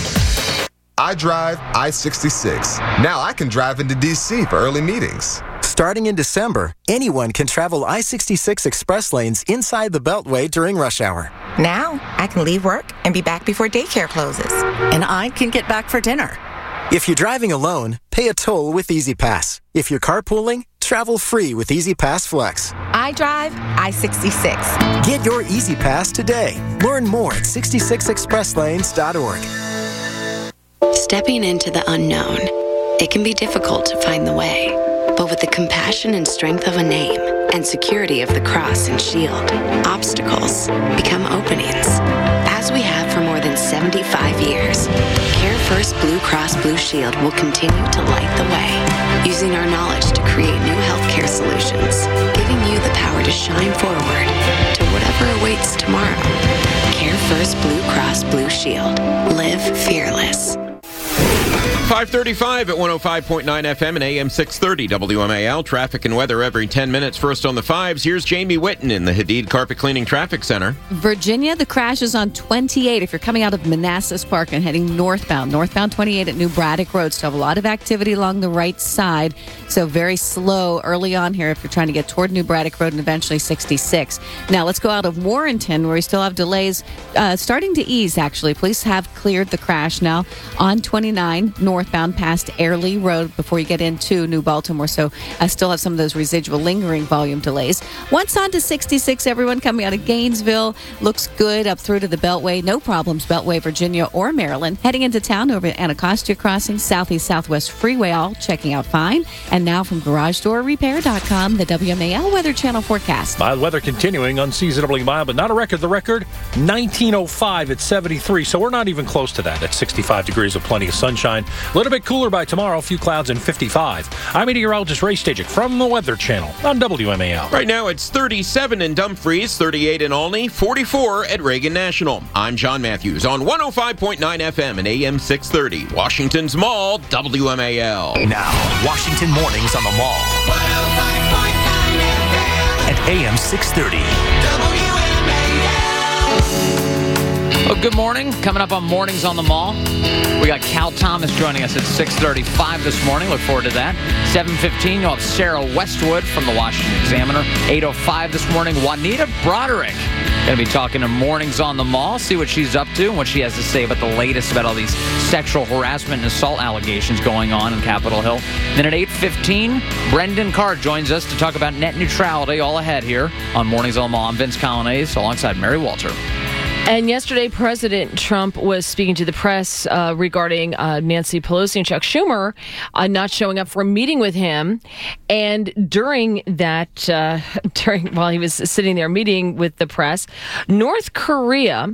I drive I sixty-six. Now I can drive into D C for early meetings. Starting in December, anyone can travel I sixty-six express lanes inside the Beltway during rush hour. Now I can leave work and be back before daycare closes. And I can get back for dinner. If you're driving alone, pay a toll with Easy Pass. If you're carpooling, travel free with Easy Pass Flex. I drive I sixty-six. Get your Easy Pass today. Learn more at sixty-six express lanes dot org. Stepping into the unknown, it can be difficult to find the way. But with the compassion and strength of a name and security of the cross and shield, obstacles become openings. As we have for more than seventy-five years, CareFirst Blue Cross Blue Shield will continue to light the way, using our knowledge to create new healthcare solutions, giving you the power to shine forward to whatever awaits tomorrow. CareFirst Blue Cross Blue Shield. Live fearless. five thirty-five at one oh five point nine F M and A M six thirty W M A L. Traffic and weather every ten minutes. First on the fives, here's Jamie Whitten in the Hadid Carpet Cleaning Traffic Center. Virginia, the crash is on twenty-eight. If you're coming out of Manassas Park and heading northbound, northbound twenty-eight at New Braddock Road. Still have a lot of activity along the right side. So very slow early on here if you're trying to get toward New Braddock Road and eventually sixty-six. Now let's go out of Warrenton where we still have delays uh, starting to ease, actually. Police have cleared the crash now on twenty-nine northbound past Airlie Road before you get into New Baltimore. So I still have some of those residual lingering volume delays. Once on to sixty-six, everyone coming out of Gainesville. Looks good up through to the Beltway. No problems, Beltway, Virginia or Maryland. Heading into town over at Anacostia Crossing, Southeast Southwest Freeway, all checking out fine. And now from garage door repair dot com, the W M A L Weather Channel forecast. Mild weather continuing, unseasonably mild, but not a record. The record, nineteen oh five at seventy-three, so we're not even close to that. At sixty-five degrees with plenty of sunshine. A little bit cooler by tomorrow, a few clouds and fifty-five. I'm meteorologist Ray Stajic from the Weather Channel on W M A L. Right now it's thirty-seven in Dumfries, thirty-eight in Olney, forty-four at Reagan National. I'm John Matthews on one oh five point nine F M and A M six thirty. Washington's Mall, W M A L. Now, Washington Mornings on the Mall. one oh five point nine F M and A M six thirty. W M A L. Well, good morning. Coming up on Mornings on the Mall, we got Cal Thomas joining us at six thirty-five this morning. Look forward to that. seven fifteen, you'll have Sarah Westwood from the Washington Examiner. eight oh five this morning, Juanita Broderick. Going to be talking to Mornings on the Mall, see what she's up to and what she has to say about the latest about all these sexual harassment and assault allegations going on in Capitol Hill. Then at eight fifteen, Brendan Carr joins us to talk about net neutrality, all ahead here on Mornings on the Mall. I'm Vince Colonnese alongside Mary Walter. And yesterday, President Trump was speaking to the press uh, regarding uh, Nancy Pelosi and Chuck Schumer uh, not showing up for a meeting with him. And during that, uh, during while he was sitting there meeting with the press, North Korea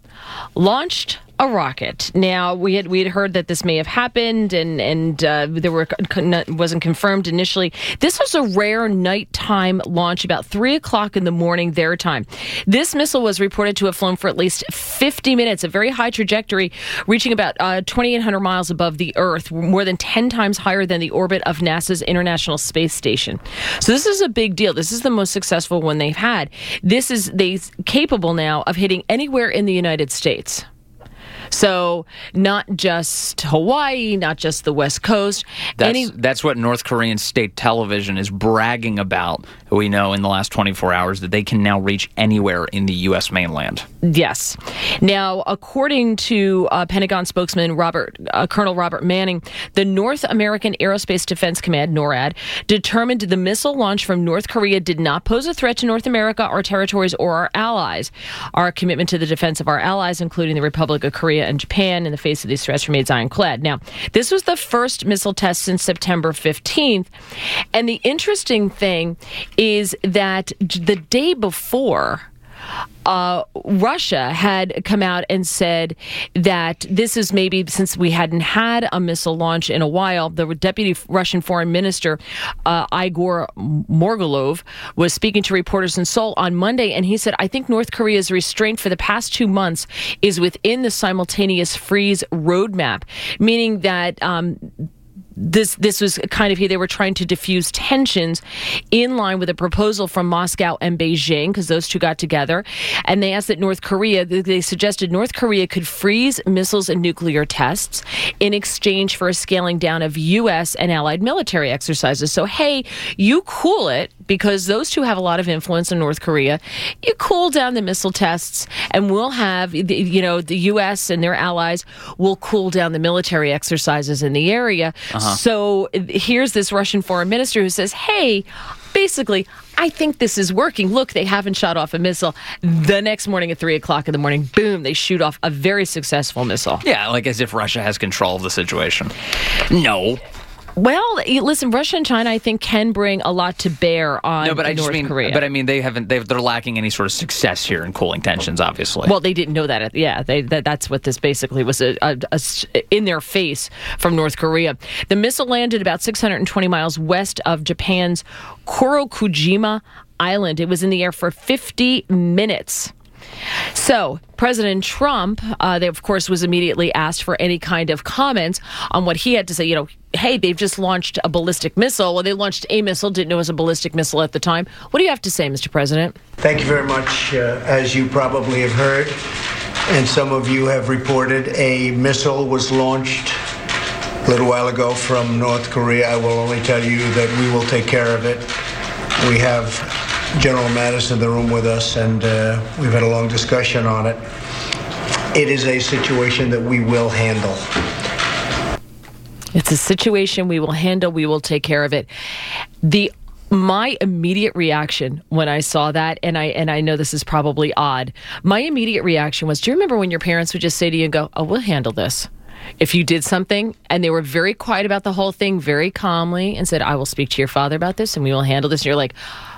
launched a rocket. Now, we had we had heard that this may have happened, and and uh, there were wasn't confirmed initially. This was a rare nighttime launch, about three o'clock in the morning their time. This missile was reported to have flown for at least fifty minutes, a very high trajectory, reaching about uh, twenty-eight hundred miles above the Earth, more than ten times higher than the orbit of NASA's International Space Station. So this is a big deal. This is the most successful one they've had. This is they capable now of hitting anywhere in the United States. So not just Hawaii, not just the West Coast. That's, Any- that's what North Korean state television is bragging about. We know in the last twenty-four hours that they can now reach anywhere in the U S mainland. Yes. Now, according to uh, Pentagon spokesman Robert uh, Colonel Robert Manning, the North American Aerospace Defense Command, NORAD, determined the missile launch from North Korea did not pose a threat to North America, our territories, or our allies. Our commitment to the defense of our allies, including the Republic of Korea and Japan, in the face of these threats remains ironclad. Now, this was the first missile test since September fifteenth. And the interesting thing is that the day before, Uh, Russia had come out and said that this is maybe, since we hadn't had a missile launch in a while, the deputy Russian foreign minister, uh, Igor Morgulov, was speaking to reporters in Seoul on Monday, and he said, I think North Korea's restraint for the past two months is within the simultaneous freeze roadmap, meaning that um, This this was kind of, they were trying to diffuse tensions in line with a proposal from Moscow and Beijing, because those two got together. And they asked that North Korea, they suggested North Korea could freeze missiles and nuclear tests in exchange for a scaling down of U S and allied military exercises. So, hey, you cool it, because those two have a lot of influence in North Korea. You cool down the missile tests, and we'll have, you know, the U S and their allies will cool down the military exercises in the area. Uh-huh. So here's this Russian foreign minister who says, hey, basically, I think this is working. Look, they haven't shot off a missile. The next morning at three o'clock in the morning, boom, they shoot off a very successful missile. Yeah, like as if Russia has control of the situation. No. Well, listen, Russia and China, I think, can bring a lot to bear on no, but I North just mean, Korea. But I mean, they haven't. They've, they're lacking any sort of success here in cooling tensions. Obviously. Well, they didn't know that. Yeah, they, that, that's what this basically was a, a, a, in their face from North Korea. The missile landed about six hundred twenty miles west of Japan's Kurokujima Island. It was in the air for fifty minutes. So, President Trump, uh, they, of course, was immediately asked for any kind of comments on what he had to say. You know, hey, they've just launched a ballistic missile. Well, they launched a missile, didn't know it was a ballistic missile at the time. What do you have to say, Mister President? Thank you very much. Uh, as you probably have heard, and some of you have reported, a missile was launched a little while ago from North Korea. I will only tell you that we will take care of it. We have General Mattis in the room with us, and uh, we've had a long discussion on it. It is a situation that we will handle. It's a situation we will handle. We will take care of it. The my immediate reaction when I saw that, and I and I know this is probably odd, my immediate reaction was, do you remember when your parents would just say to you and go, oh, we'll handle this? If you did something, and they were very quiet about the whole thing, very calmly, and said, I will speak to your father about this, and we will handle this, and you're like,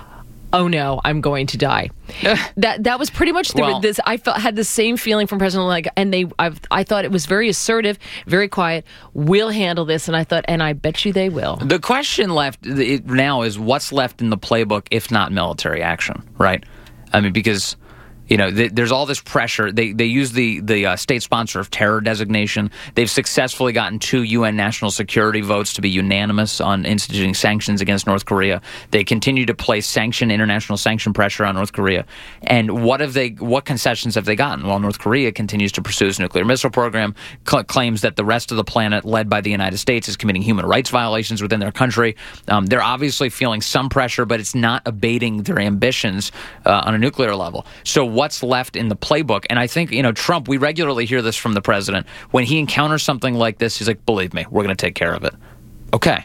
oh no, I'm going to die. that that was pretty much the, well, this. I felt had the same feeling from President like, and they. I've, I thought it was very assertive, very quiet. We'll handle this, and I thought, and I bet you they will. The question left now is what's left in the playbook if not military action, right? I mean, because. You know, th- there's all this pressure. They they use the the uh, state sponsor of terror designation. They've successfully gotten two U N national security votes to be unanimous on instituting sanctions against North Korea. They continue to place sanction, international sanction pressure on North Korea. And what have they? What concessions have they gotten? Well, North Korea continues to pursue its nuclear missile program, cl- claims that the rest of the planet, led by the United States, is committing human rights violations within their country. Um, they're obviously feeling some pressure, but it's not abating their ambitions uh, on a nuclear level. So what what's left in the playbook. And I think, you know, Trump, we regularly hear this from the president. When he encounters something like this, he's like, believe me, we're going to take care of it. Okay.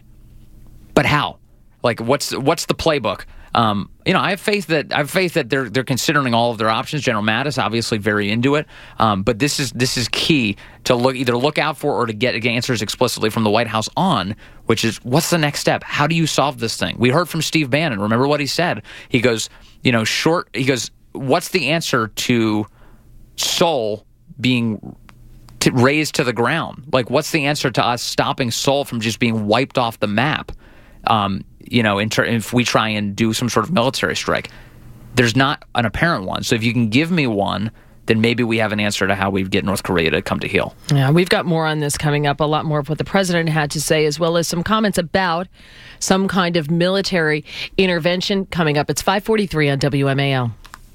But how? Like, what's what's the playbook? Um, you know, I have faith that I have faith that they're they're considering all of their options. General Mattis obviously very into it, um, but this is this is key to look either look out for or to get answers explicitly from the White House on, which is what's the next step? How do you solve this thing? We heard from Steve Bannon. Remember what he said? He goes, you know, short. He goes, what's the answer to Seoul being t- razed to the ground? Like, what's the answer to us stopping Seoul from just being wiped off the map? Um, you know, in ter- if we try and do some sort of military strike, there's not an apparent one. So if you can give me one, then maybe we have an answer to how we get North Korea to come to heel. Yeah, we've got more on this coming up, a lot more of what the president had to say, as well as some comments about some kind of military intervention coming up. It's five forty-three on W M A L.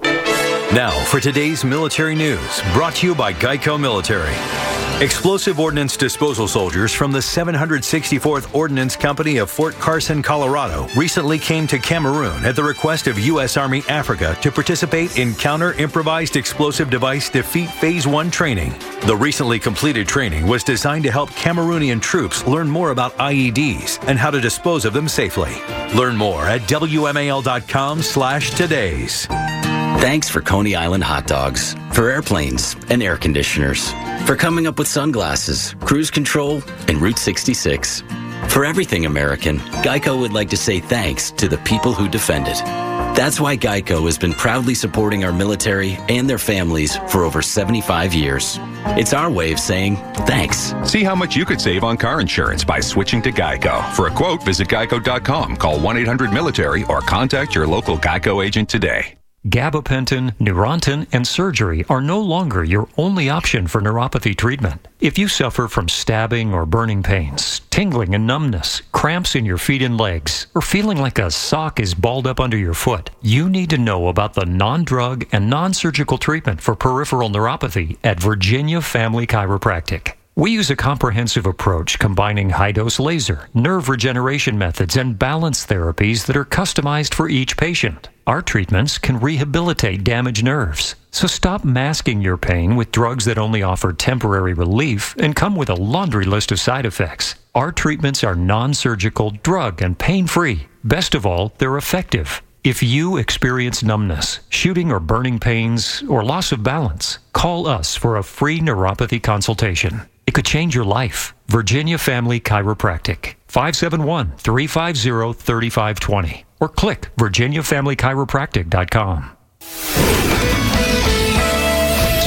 Now for today's military news, brought to you by Geico Military. Explosive ordnance disposal soldiers from the seven hundred sixty-fourth Ordnance Company of Fort Carson, Colorado, recently came to Cameroon at the request of U S Army Africa to participate in Counter-Improvised Explosive Device Defeat Phase one training. The recently completed training was designed to help Cameroonian troops learn more about I E Ds and how to dispose of them safely. Learn more at W M A L dot com slash todays. Thanks for Coney Island hot dogs, for airplanes and air conditioners, for coming up with sunglasses, cruise control, and Route sixty-six. For everything American, Geico would like to say thanks to the people who defend it. That's why Geico has been proudly supporting our military and their families for over seventy-five years. It's our way of saying thanks. See how much you could save on car insurance by switching to Geico. For a quote, visit geico dot com, call one eight hundred military, or contact your local Geico agent today. Gabapentin, Neurontin, and surgery are no longer your only option for neuropathy treatment. If you suffer from stabbing or burning pains, tingling and numbness, cramps in your feet and legs, or feeling like a sock is balled up under your foot, you need to know about the non-drug and non-surgical treatment for peripheral neuropathy at Virginia Family Chiropractic. We use a comprehensive approach combining high-dose laser, nerve regeneration methods, and balance therapies that are customized for each patient. Our treatments can rehabilitate damaged nerves. So stop masking your pain with drugs that only offer temporary relief and come with a laundry list of side effects. Our treatments are non-surgical, drug, and pain-free. Best of all, they're effective. If you experience numbness, shooting or burning pains, or loss of balance, call us for a free neuropathy consultation. It could change your life. Virginia Family Chiropractic, five seven one, three five zero, three five two zero, or click virginia family chiropractic dot com.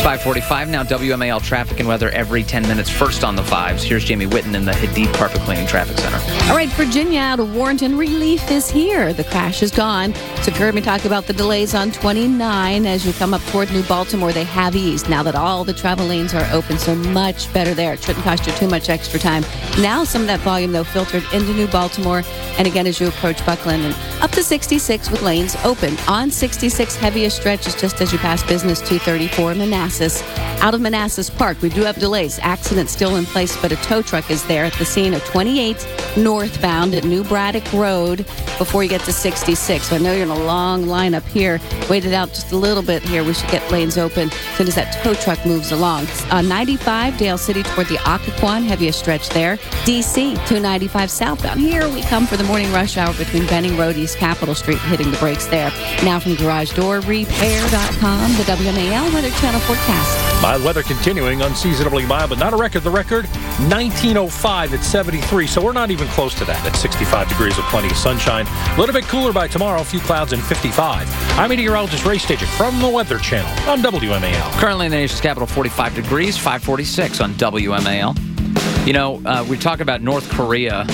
five forty-five now. W M A L traffic and weather every ten minutes. First on the fives. Here's Jamie Whitten in the Hadid Carpet Cleaning Traffic Center. All right, Virginia out of Warrenton, relief is here. The crash is gone. So Kirby talked about the delays on twenty-nine as you come up toward New Baltimore. They have eased now that all the travel lanes are open, so much better there. It shouldn't cost you too much extra time. Now some of that volume, though, filtered into New Baltimore. And again, as you approach Buckland, and up to sixty-six with lanes open. On sixty-six, heaviest stretch is just as you pass Business two thirty-four, Manassas. Out of Manassas Park, we do have delays. Accident still in place, but a tow truck is there at the scene of twenty-eight northbound at New Braddock Road before you get to sixty-six. So I know you're in a long line up here. Wait it out just a little bit here. We should get lanes open as soon as that tow truck moves along. Uh, ninety-five, Dale City toward the Occoquan, heaviest stretch there. D C, two ninety-five southbound. Here we come for the morning rush hour between Benning Road, East Capitol Street, hitting the brakes there. Now from garage door repair dot com, the W M A L Weather Channel forecast. Mild weather continuing, unseasonably mild, but not a record. The record, nineteen oh five at seventy-three, so we're not even close to that at sixty-five degrees with plenty of sunshine. A little bit cooler by tomorrow, a few clouds and fifty-five. I'm meteorologist Ray Stagik from the Weather Channel on W M A L. Currently in the nation's capital, forty-five degrees, five forty-six on W M A L. You know, uh, we talk about North Korea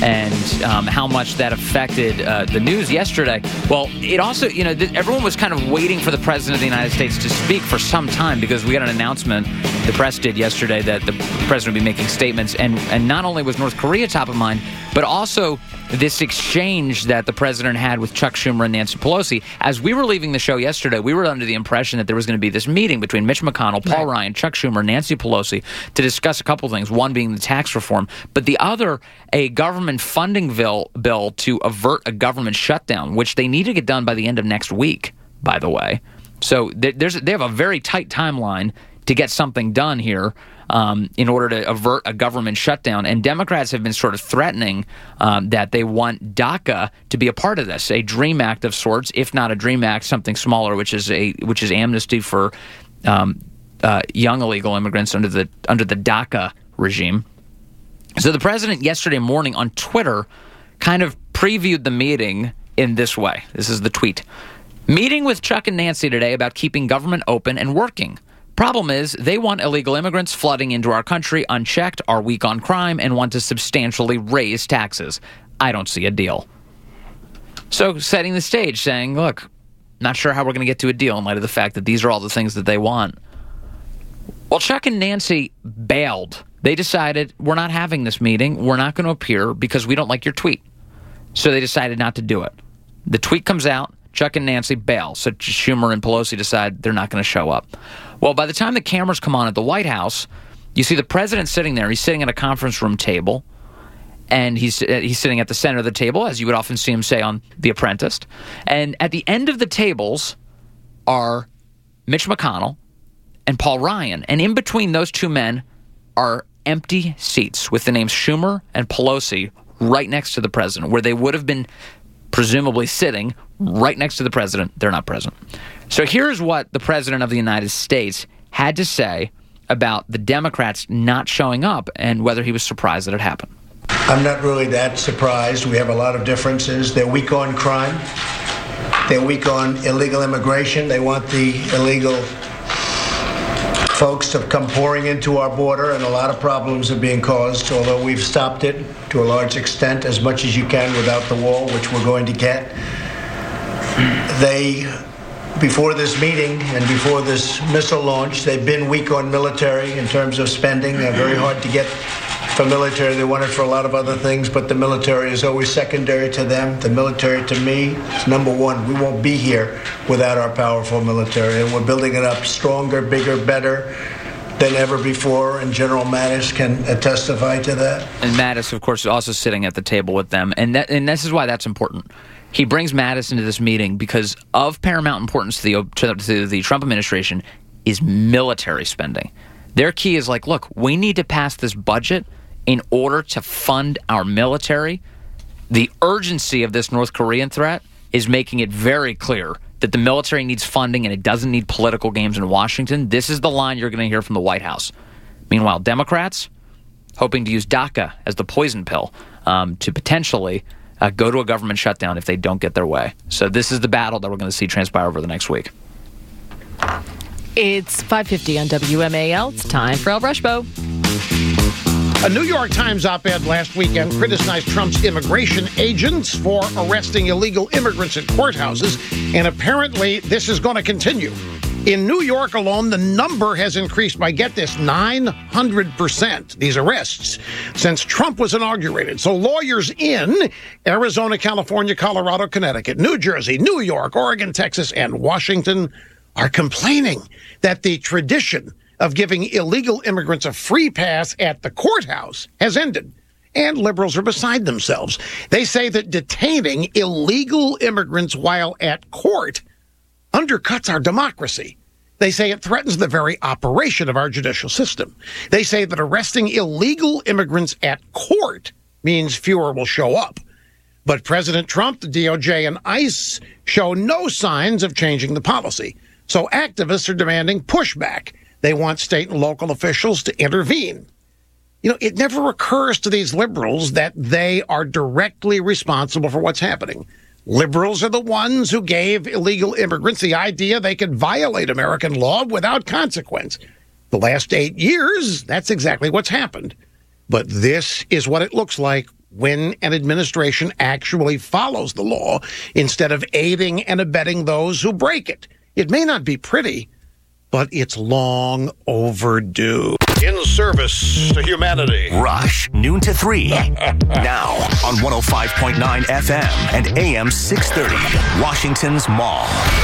and um, how much that affected uh, the news yesterday. Well, it also, you know, th- everyone was kind of waiting for the President of the United States to speak for some time because we got an announcement, the press did yesterday, that the President would be making statements. And, and not only was North Korea top of mind, but also this exchange that the President had with Chuck Schumer and Nancy Pelosi. As we were leaving the show yesterday, we were under the impression that there was going to be this meeting between Mitch McConnell, Paul right. Ryan, Chuck Schumer, Nancy Pelosi to discuss a couple things, one being the tax reform, but the other, a government funding bill, bill to avert a government shutdown, which they need to get done by the end of next week, by the way. So there's they have a very tight timeline to get something done here um, in order to avert a government shutdown. And Democrats have been sort of threatening um, that they want DACA to be a part of this, a DREAM Act of sorts, if not a DREAM Act, something smaller, which is a which is amnesty for um, uh, young illegal immigrants under the under the DACA regime. So the president yesterday morning on Twitter kind of previewed the meeting in this way. This is the tweet. Meeting with Chuck and Nancy today about keeping government open and working. Problem is, they want illegal immigrants flooding into our country unchecked, are weak on crime, and want to substantially raise taxes. I don't see a deal. So setting the stage, saying, look, not sure how we're going to get to a deal in light of the fact that these are all the things that they want. Well, Chuck and Nancy bailed. They decided, we're not having this meeting. We're not going to appear because we don't like your tweet. So they decided not to do it. The tweet comes out. Chuck and Nancy bail. So Schumer and Pelosi decide they're not going to show up. Well, by the time the cameras come on at the White House, you see the president sitting there. He's sitting at a conference room table, and he's he's sitting at the center of the table, as you would often see him say on The Apprentice. And at the end of the tables are Mitch McConnell and Paul Ryan. And in between those two men are empty seats with the names Schumer and Pelosi right next to the president, where they would have been presumably sitting right next to the president. They're not present. So here's what the president of the United States had to say about the Democrats not showing up and whether he was surprised that it happened. I'm not really that surprised. We have a lot of differences. They're weak on crime. They're weak on illegal immigration. They want the illegal folks to come pouring into our border, and a lot of problems are being caused, although we've stopped it to a large extent, as much as you can without the wall, which we're going to get. They, before this meeting and before this missile launch, they've been weak on military in terms of spending. They're very hard to get for military. They want it for a lot of other things, but the military is always secondary to them. The military, to me, is number one. We won't be here without our powerful military, and we're building it up stronger, bigger, better than ever before, and General Mattis can uh, testify to that. And Mattis, of course, is also sitting at the table with them, and that, and this is why that's important. He brings Mattis into this meeting because of paramount importance to the, to, to the Trump administration is military spending. Their key is like, look, we need to pass this budget in order to fund our military. The urgency of this North Korean threat is making it very clear that the military needs funding and it doesn't need political games in Washington. This is the line you're going to hear from the White House. Meanwhile, Democrats hoping to use DACA as the poison pill um, to potentially uh, go to a government shutdown if they don't get their way. So this is the battle that we're going to see transpire over the next week. It's five fifty on W M A L. It's time for El Rushbo. A New York Times op-ed last weekend criticized Trump's immigration agents for arresting illegal immigrants at courthouses, and apparently this is going to continue. In New York alone, the number has increased by, get this, nine hundred percent, these arrests, since Trump was inaugurated. So lawyers in Arizona, California, Colorado, Connecticut, New Jersey, New York, Oregon, Texas, and Washington are complaining that the tradition of giving illegal immigrants a free pass at the courthouse has ended. And liberals are beside themselves. They say that detaining illegal immigrants while at court undercuts our democracy. They say it threatens the very operation of our judicial system. They say that arresting illegal immigrants at court means fewer will show up. But President Trump, the D O J, and ICE show no signs of changing the policy. So activists are demanding pushback. They want state and local officials to intervene. You know, it never occurs to these liberals that they are directly responsible for what's happening. Liberals are the ones who gave illegal immigrants the idea they could violate American law without consequence. The last eight years, that's exactly what's happened. But this is what it looks like when an administration actually follows the law instead of aiding and abetting those who break it. It may not be pretty, but it's long overdue. In service to humanity. Rush, noon to three. Now on one oh five point nine F M and A M six thirty. Washington's Mall.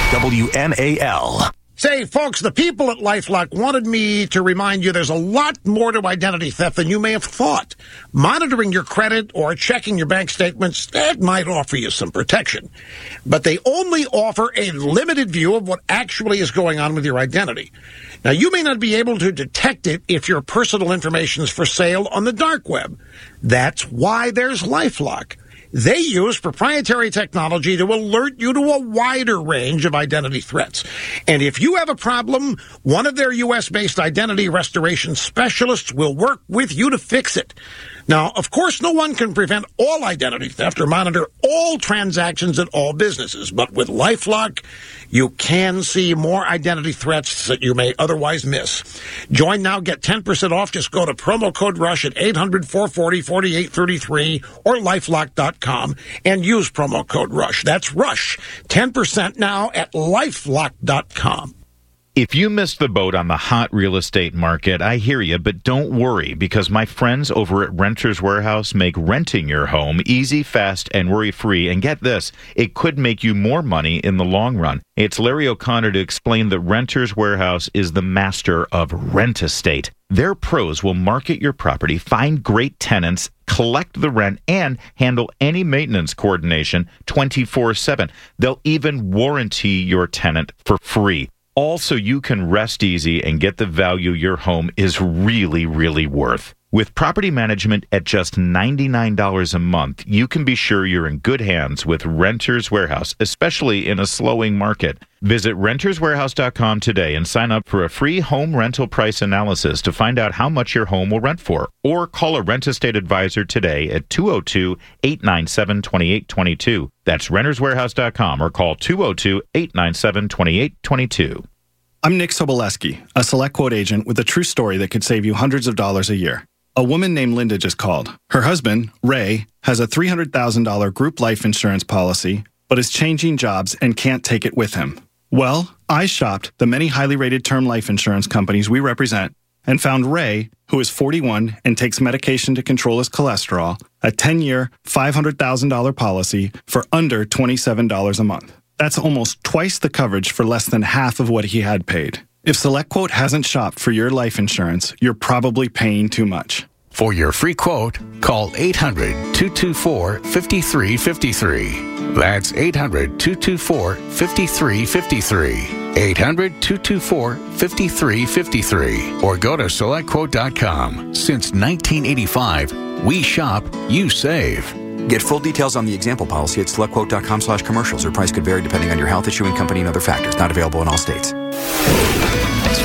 W M A L. Say, folks, the people at LifeLock wanted me to remind you there's a lot more to identity theft than you may have thought. Monitoring your credit or checking your bank statements, that might offer you some protection. But they only offer a limited view of what actually is going on with your identity. Now, you may not be able to detect it if your personal information is for sale on the dark web. That's why there's LifeLock. They use proprietary technology to alert you to a wider range of identity threats. And if you have a problem, one of their U S-based identity restoration specialists will work with you to fix it. Now, of course, no one can prevent all identity theft or monitor all transactions at all businesses. But with LifeLock, you can see more identity threats that you may otherwise miss. Join now, get ten percent off. Just go to promo code RUSH at eight hundred, four four zero, four eight three three or lifelock dot com and use promo code RUSH. That's RUSH. ten percent now at lifelock dot com. If you missed the boat on the hot real estate market, I hear you, but don't worry, because my friends over at Renters Warehouse make renting your home easy, fast, and worry-free. And get this, it could make you more money in the long run. It's Larry O'Connor to explain that Renters Warehouse is the master of rent estate. Their pros will market your property, find great tenants, collect the rent, and handle any maintenance coordination twenty-four seven. They'll even warranty your tenant for free. Also, you can rest easy and get the value your home is really, really worth. With property management at just ninety-nine dollars a month, you can be sure you're in good hands with Renters Warehouse, especially in a slowing market. Visit renters warehouse dot com today and sign up for a free home rental price analysis to find out how much your home will rent for. Or call a rent estate advisor today at two oh two, eight nine seven, two eight two two. That's renters warehouse dot com or call two oh two, eight nine seven, two eight two two. I'm Nick Soboleski, a Select Quote agent with a true story that could save you hundreds of dollars a year. A woman named Linda just called. Her husband, Ray, has a three hundred thousand dollars group life insurance policy, but is changing jobs and can't take it with him. Well, I shopped the many highly rated term life insurance companies we represent and found Ray, who is forty-one and takes medication to control his cholesterol, a ten-year, five hundred thousand dollars policy for under twenty-seven dollars a month. That's almost twice the coverage for less than half of what he had paid. If SelectQuote hasn't shopped for your life insurance, you're probably paying too much. For your free quote, call eight hundred, two two four, five three five three. That's eight hundred, two two four, five three five three. eight hundred, two two four, five three five three. Or go to select quote dot com. Since nineteen eighty-five, we shop, you save. Get full details on the example policy at select quote dot com slash commercials. Or price could vary depending on your health, issuing company, and other factors. Not available in all states. It's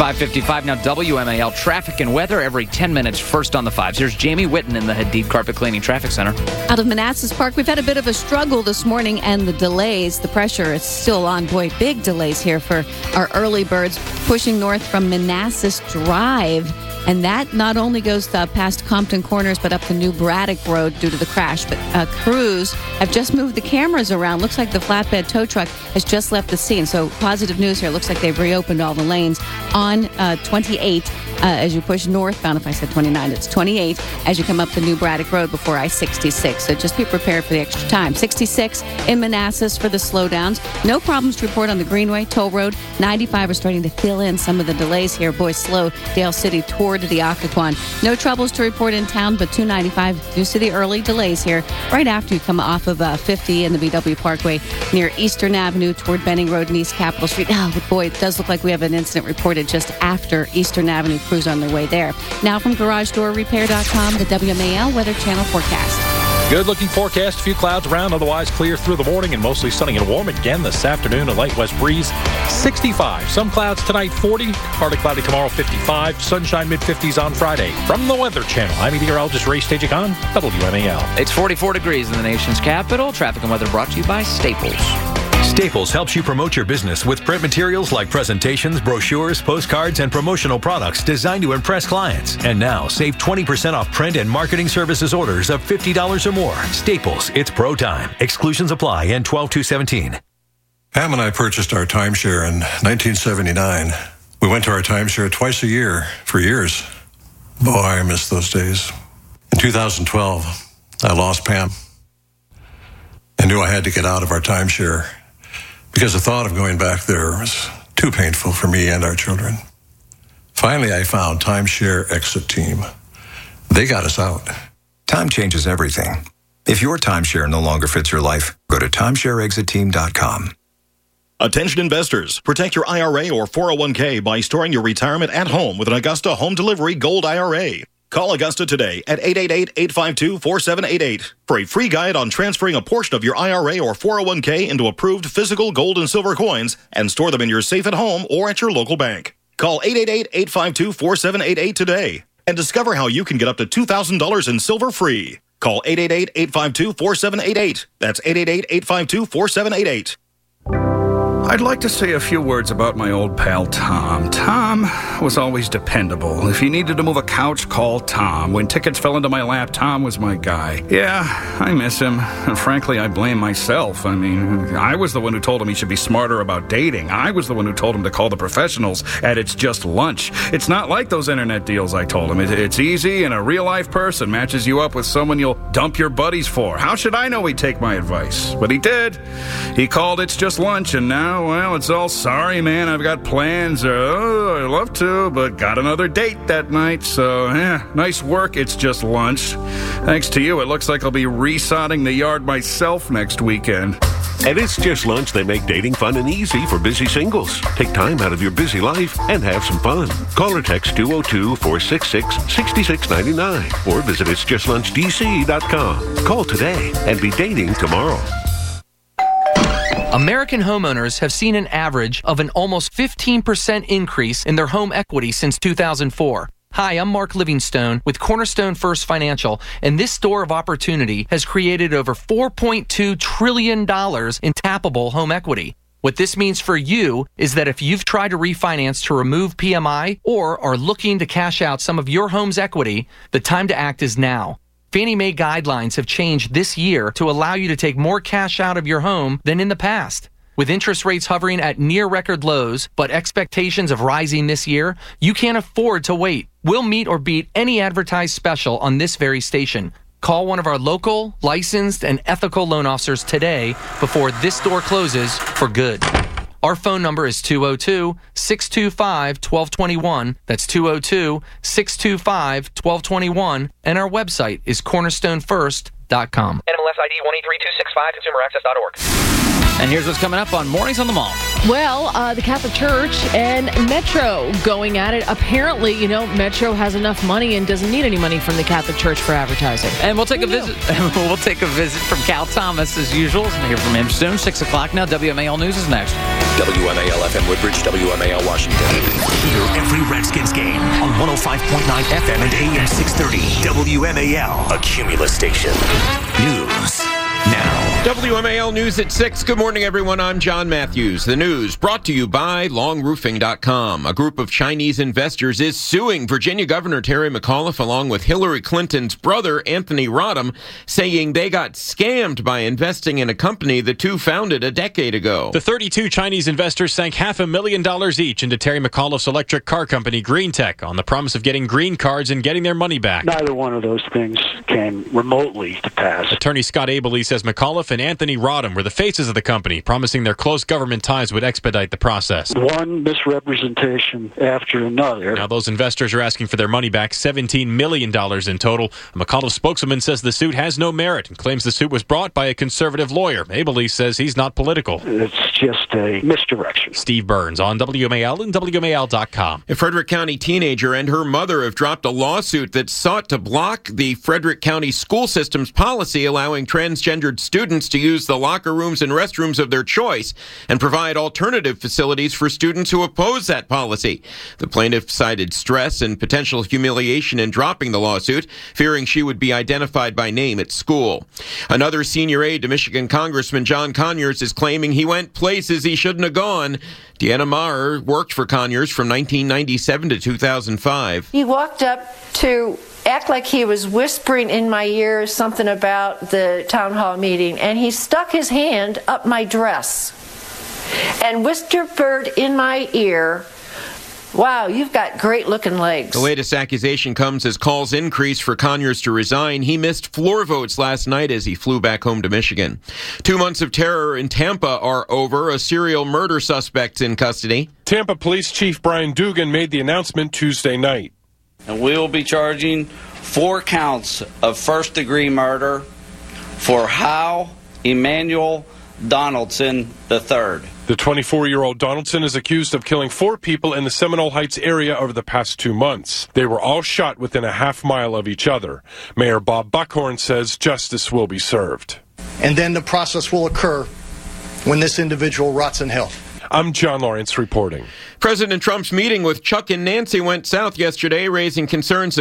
five fifty-five now. W M A L traffic and weather every ten minutes. First on the fives. Here's Jamie Witten in the Hadid Carpet Cleaning Traffic Center. Out of Manassas Park, we've had a bit of a struggle this morning, and the delays, the pressure is still on. Boy, big delays here for our early birds pushing north from Manassas Drive. And that not only goes uh, past Compton Corners, but up to New Braddock Road due to the crash. But uh, crews have just moved the cameras around. Looks like the flatbed tow truck has just left the scene. So positive news here. Looks like they've reopened all the lanes on uh, twenty-eight uh, as you push northbound. If I said twenty-nine, it's twenty-eight as you come up the New Braddock Road before I sixty-six. So just be prepared for the extra time. sixty-six in Manassas for the slowdowns. No problems to report on the Greenway, Toll Road. ninety-five are starting to fill in some of the delays here. Boy, slow Dale City toward the Occoquan. No troubles to report in town, but two ninety-five due to the early delays here right after you come off of uh, fifty and the B W Parkway near Eastern Avenue toward Benning Road and East Capitol Street. Oh, but boy, it does look like we have an incident reported just after Eastern Avenue. Crews on their way there. Now from Garage Door Repair dot com, the W M A L Weather Channel forecast. Good looking forecast. A few clouds around, otherwise clear through the morning and mostly sunny and warm again this afternoon. A light west breeze, sixty-five. Some clouds tonight, forty. Partly cloudy tomorrow, fifty-five. Sunshine, mid fifties on Friday. From the Weather Channel, I'm meteorologist Ray Stajic on W M A L. It's forty-four degrees in the nation's capital. Traffic and weather brought to you by Staples. Staples helps you promote your business with print materials like presentations, brochures, postcards, and promotional products designed to impress clients. And now, save twenty percent off print and marketing services orders of fifty dollars or more. Staples, it's pro time. Exclusions apply in twelve two seventeen. Pam and I purchased our timeshare in nineteen seventy-nine. We went to our timeshare twice a year for years. Boy, I miss those days. In two thousand twelve, I lost Pam. I knew I had to get out of our timeshare because the thought of going back there was too painful for me and our children. Finally, I found Timeshare Exit Team. They got us out. Time changes everything. If your timeshare no longer fits your life, go to timeshare exit team dot com. Attention investors, protect your I R A or four oh one k by storing your retirement at home with an Augusta Home Delivery Gold I R A. Call Augusta today at eight eight eight, eight five two, four seven eight eight for a free guide on transferring a portion of your I R A or four oh one k into approved physical gold and silver coins and store them in your safe at home or at your local bank. Call eight eight eight, eight five two, four seven eight eight today and discover how you can get up to two thousand dollars in silver free. Call eight eight eight, eight five two, four seven eight eight. That's eight eight eight, eight five two, four seven eight eight. I'd like to say a few words about my old pal Tom. Tom was always dependable. If he needed to move a couch, call Tom. When tickets fell into my lap, Tom was my guy. Yeah, I miss him. And frankly, I blame myself. I mean, I was the one who told him he should be smarter about dating. I was the one who told him to call the professionals at It's Just Lunch. It's not like those internet deals I told him. It, it's easy, and a real-life person matches you up with someone you'll dump your buddies for. How should I know he'd take my advice? But he did. He called It's Just Lunch, and now, well, it's all sorry, man. I've got plans. Uh, oh, I'd love to, but got another date that night. So, yeah, nice work. It's Just Lunch. Thanks to you, it looks like I'll be resodding the yard myself next weekend. And It's Just Lunch. They make dating fun and easy for busy singles. Take time out of your busy life and have some fun. Call or text two oh two, four six six, six six nine nine or visit its just lunch d c dot com. Call today and be dating tomorrow. American homeowners have seen an average of an almost fifteen percent increase in their home equity since two thousand four. Hi, I'm Mark Livingstone with Cornerstone First Financial, and this store of opportunity has created over four point two trillion dollars in tappable home equity. What this means for you is that if you've tried to refinance to remove P M I or are looking to cash out some of your home's equity, the time to act is now. Fannie Mae guidelines have changed this year to allow you to take more cash out of your home than in the past. With interest rates hovering at near record lows, but expectations of rising this year, you can't afford to wait. We'll meet or beat any advertised special on this very station. Call one of our local, licensed, and ethical loan officers today before this door closes for good. Our phone number is two oh two, six two five, one two two one. That's two oh two, six two five, one two two one. And our website is cornerstone first dot com. N M L S I D one eight three two six five, consumer access dot org. And here's what's coming up on Mornings on the Mall. Well, uh, the Catholic Church and Metro going at it. Apparently, you know, Metro has enough money and doesn't need any money from the Catholic Church for advertising. And we'll take a visit. We'll take a visit from Cal Thomas as usual. And hear from him soon. Six o'clock now. W M A L News is next. W M A L F M Woodbridge, W M A L Washington. Hear every Redskins game on one oh five point nine F M and A M six thirty. W M A L, a Cumulus station. News now. W M A L News at six. Good morning, everyone. I'm John Matthews. The news brought to you by long roofing dot com. A group of Chinese investors is suing Virginia Governor Terry McAuliffe along with Hillary Clinton's brother, Anthony Rodham, saying they got scammed by investing in a company the two founded a decade ago. The thirty-two Chinese investors sank half a million dollars each into Terry McAuliffe's electric car company, Green Tech, on the promise of getting green cards and getting their money back. Neither one of those things came remotely to pass. Attorney Scott Abley says McAuliffe and Anthony Rodham were the faces of the company, promising their close government ties would expedite the process. One misrepresentation after another. Now those investors are asking for their money back, seventeen million dollars in total. A McAuliffe spokeswoman says the suit has no merit and claims the suit was brought by a conservative lawyer. Abley says he's not political. It's just a misdirection. Steve Burns on W M A L and W M A L dot com. A Frederick County teenager and her mother have dropped a lawsuit that sought to block the Frederick County school system's policy allowing transgendered students to use the locker rooms and restrooms of their choice and provide alternative facilities for students who oppose that policy. The plaintiff cited stress and potential humiliation in dropping the lawsuit, fearing she would be identified by name at school. Another senior aide to Michigan Congressman John Conyers is claiming he went places he shouldn't have gone. Deanna Maher worked for Conyers from nineteen ninety-seven to two thousand five. He walked up to act like he was whispering in my ear something about the town hall meeting, and he stuck his hand up my dress and whispered in my ear, "Wow, you've got great-looking legs." The latest accusation comes as calls increase for Conyers to resign. He missed floor votes last night as he flew back home to Michigan. Two months of terror in Tampa are over. A serial murder suspect's in custody. Tampa Police Chief Brian Dugan made the announcement Tuesday night. And we will be charging four counts of first-degree murder for Hal Emmanuel Donaldson the third. The twenty-four-year-old Donaldson is accused of killing four people in the Seminole Heights area over the past two months. They were all shot within a half mile of each other. Mayor Bob Buckhorn says justice will be served. And then the process will occur when this individual rots in hell. I'm John Lawrence reporting. President Trump's meeting with Chuck and Nancy went south yesterday, raising concerns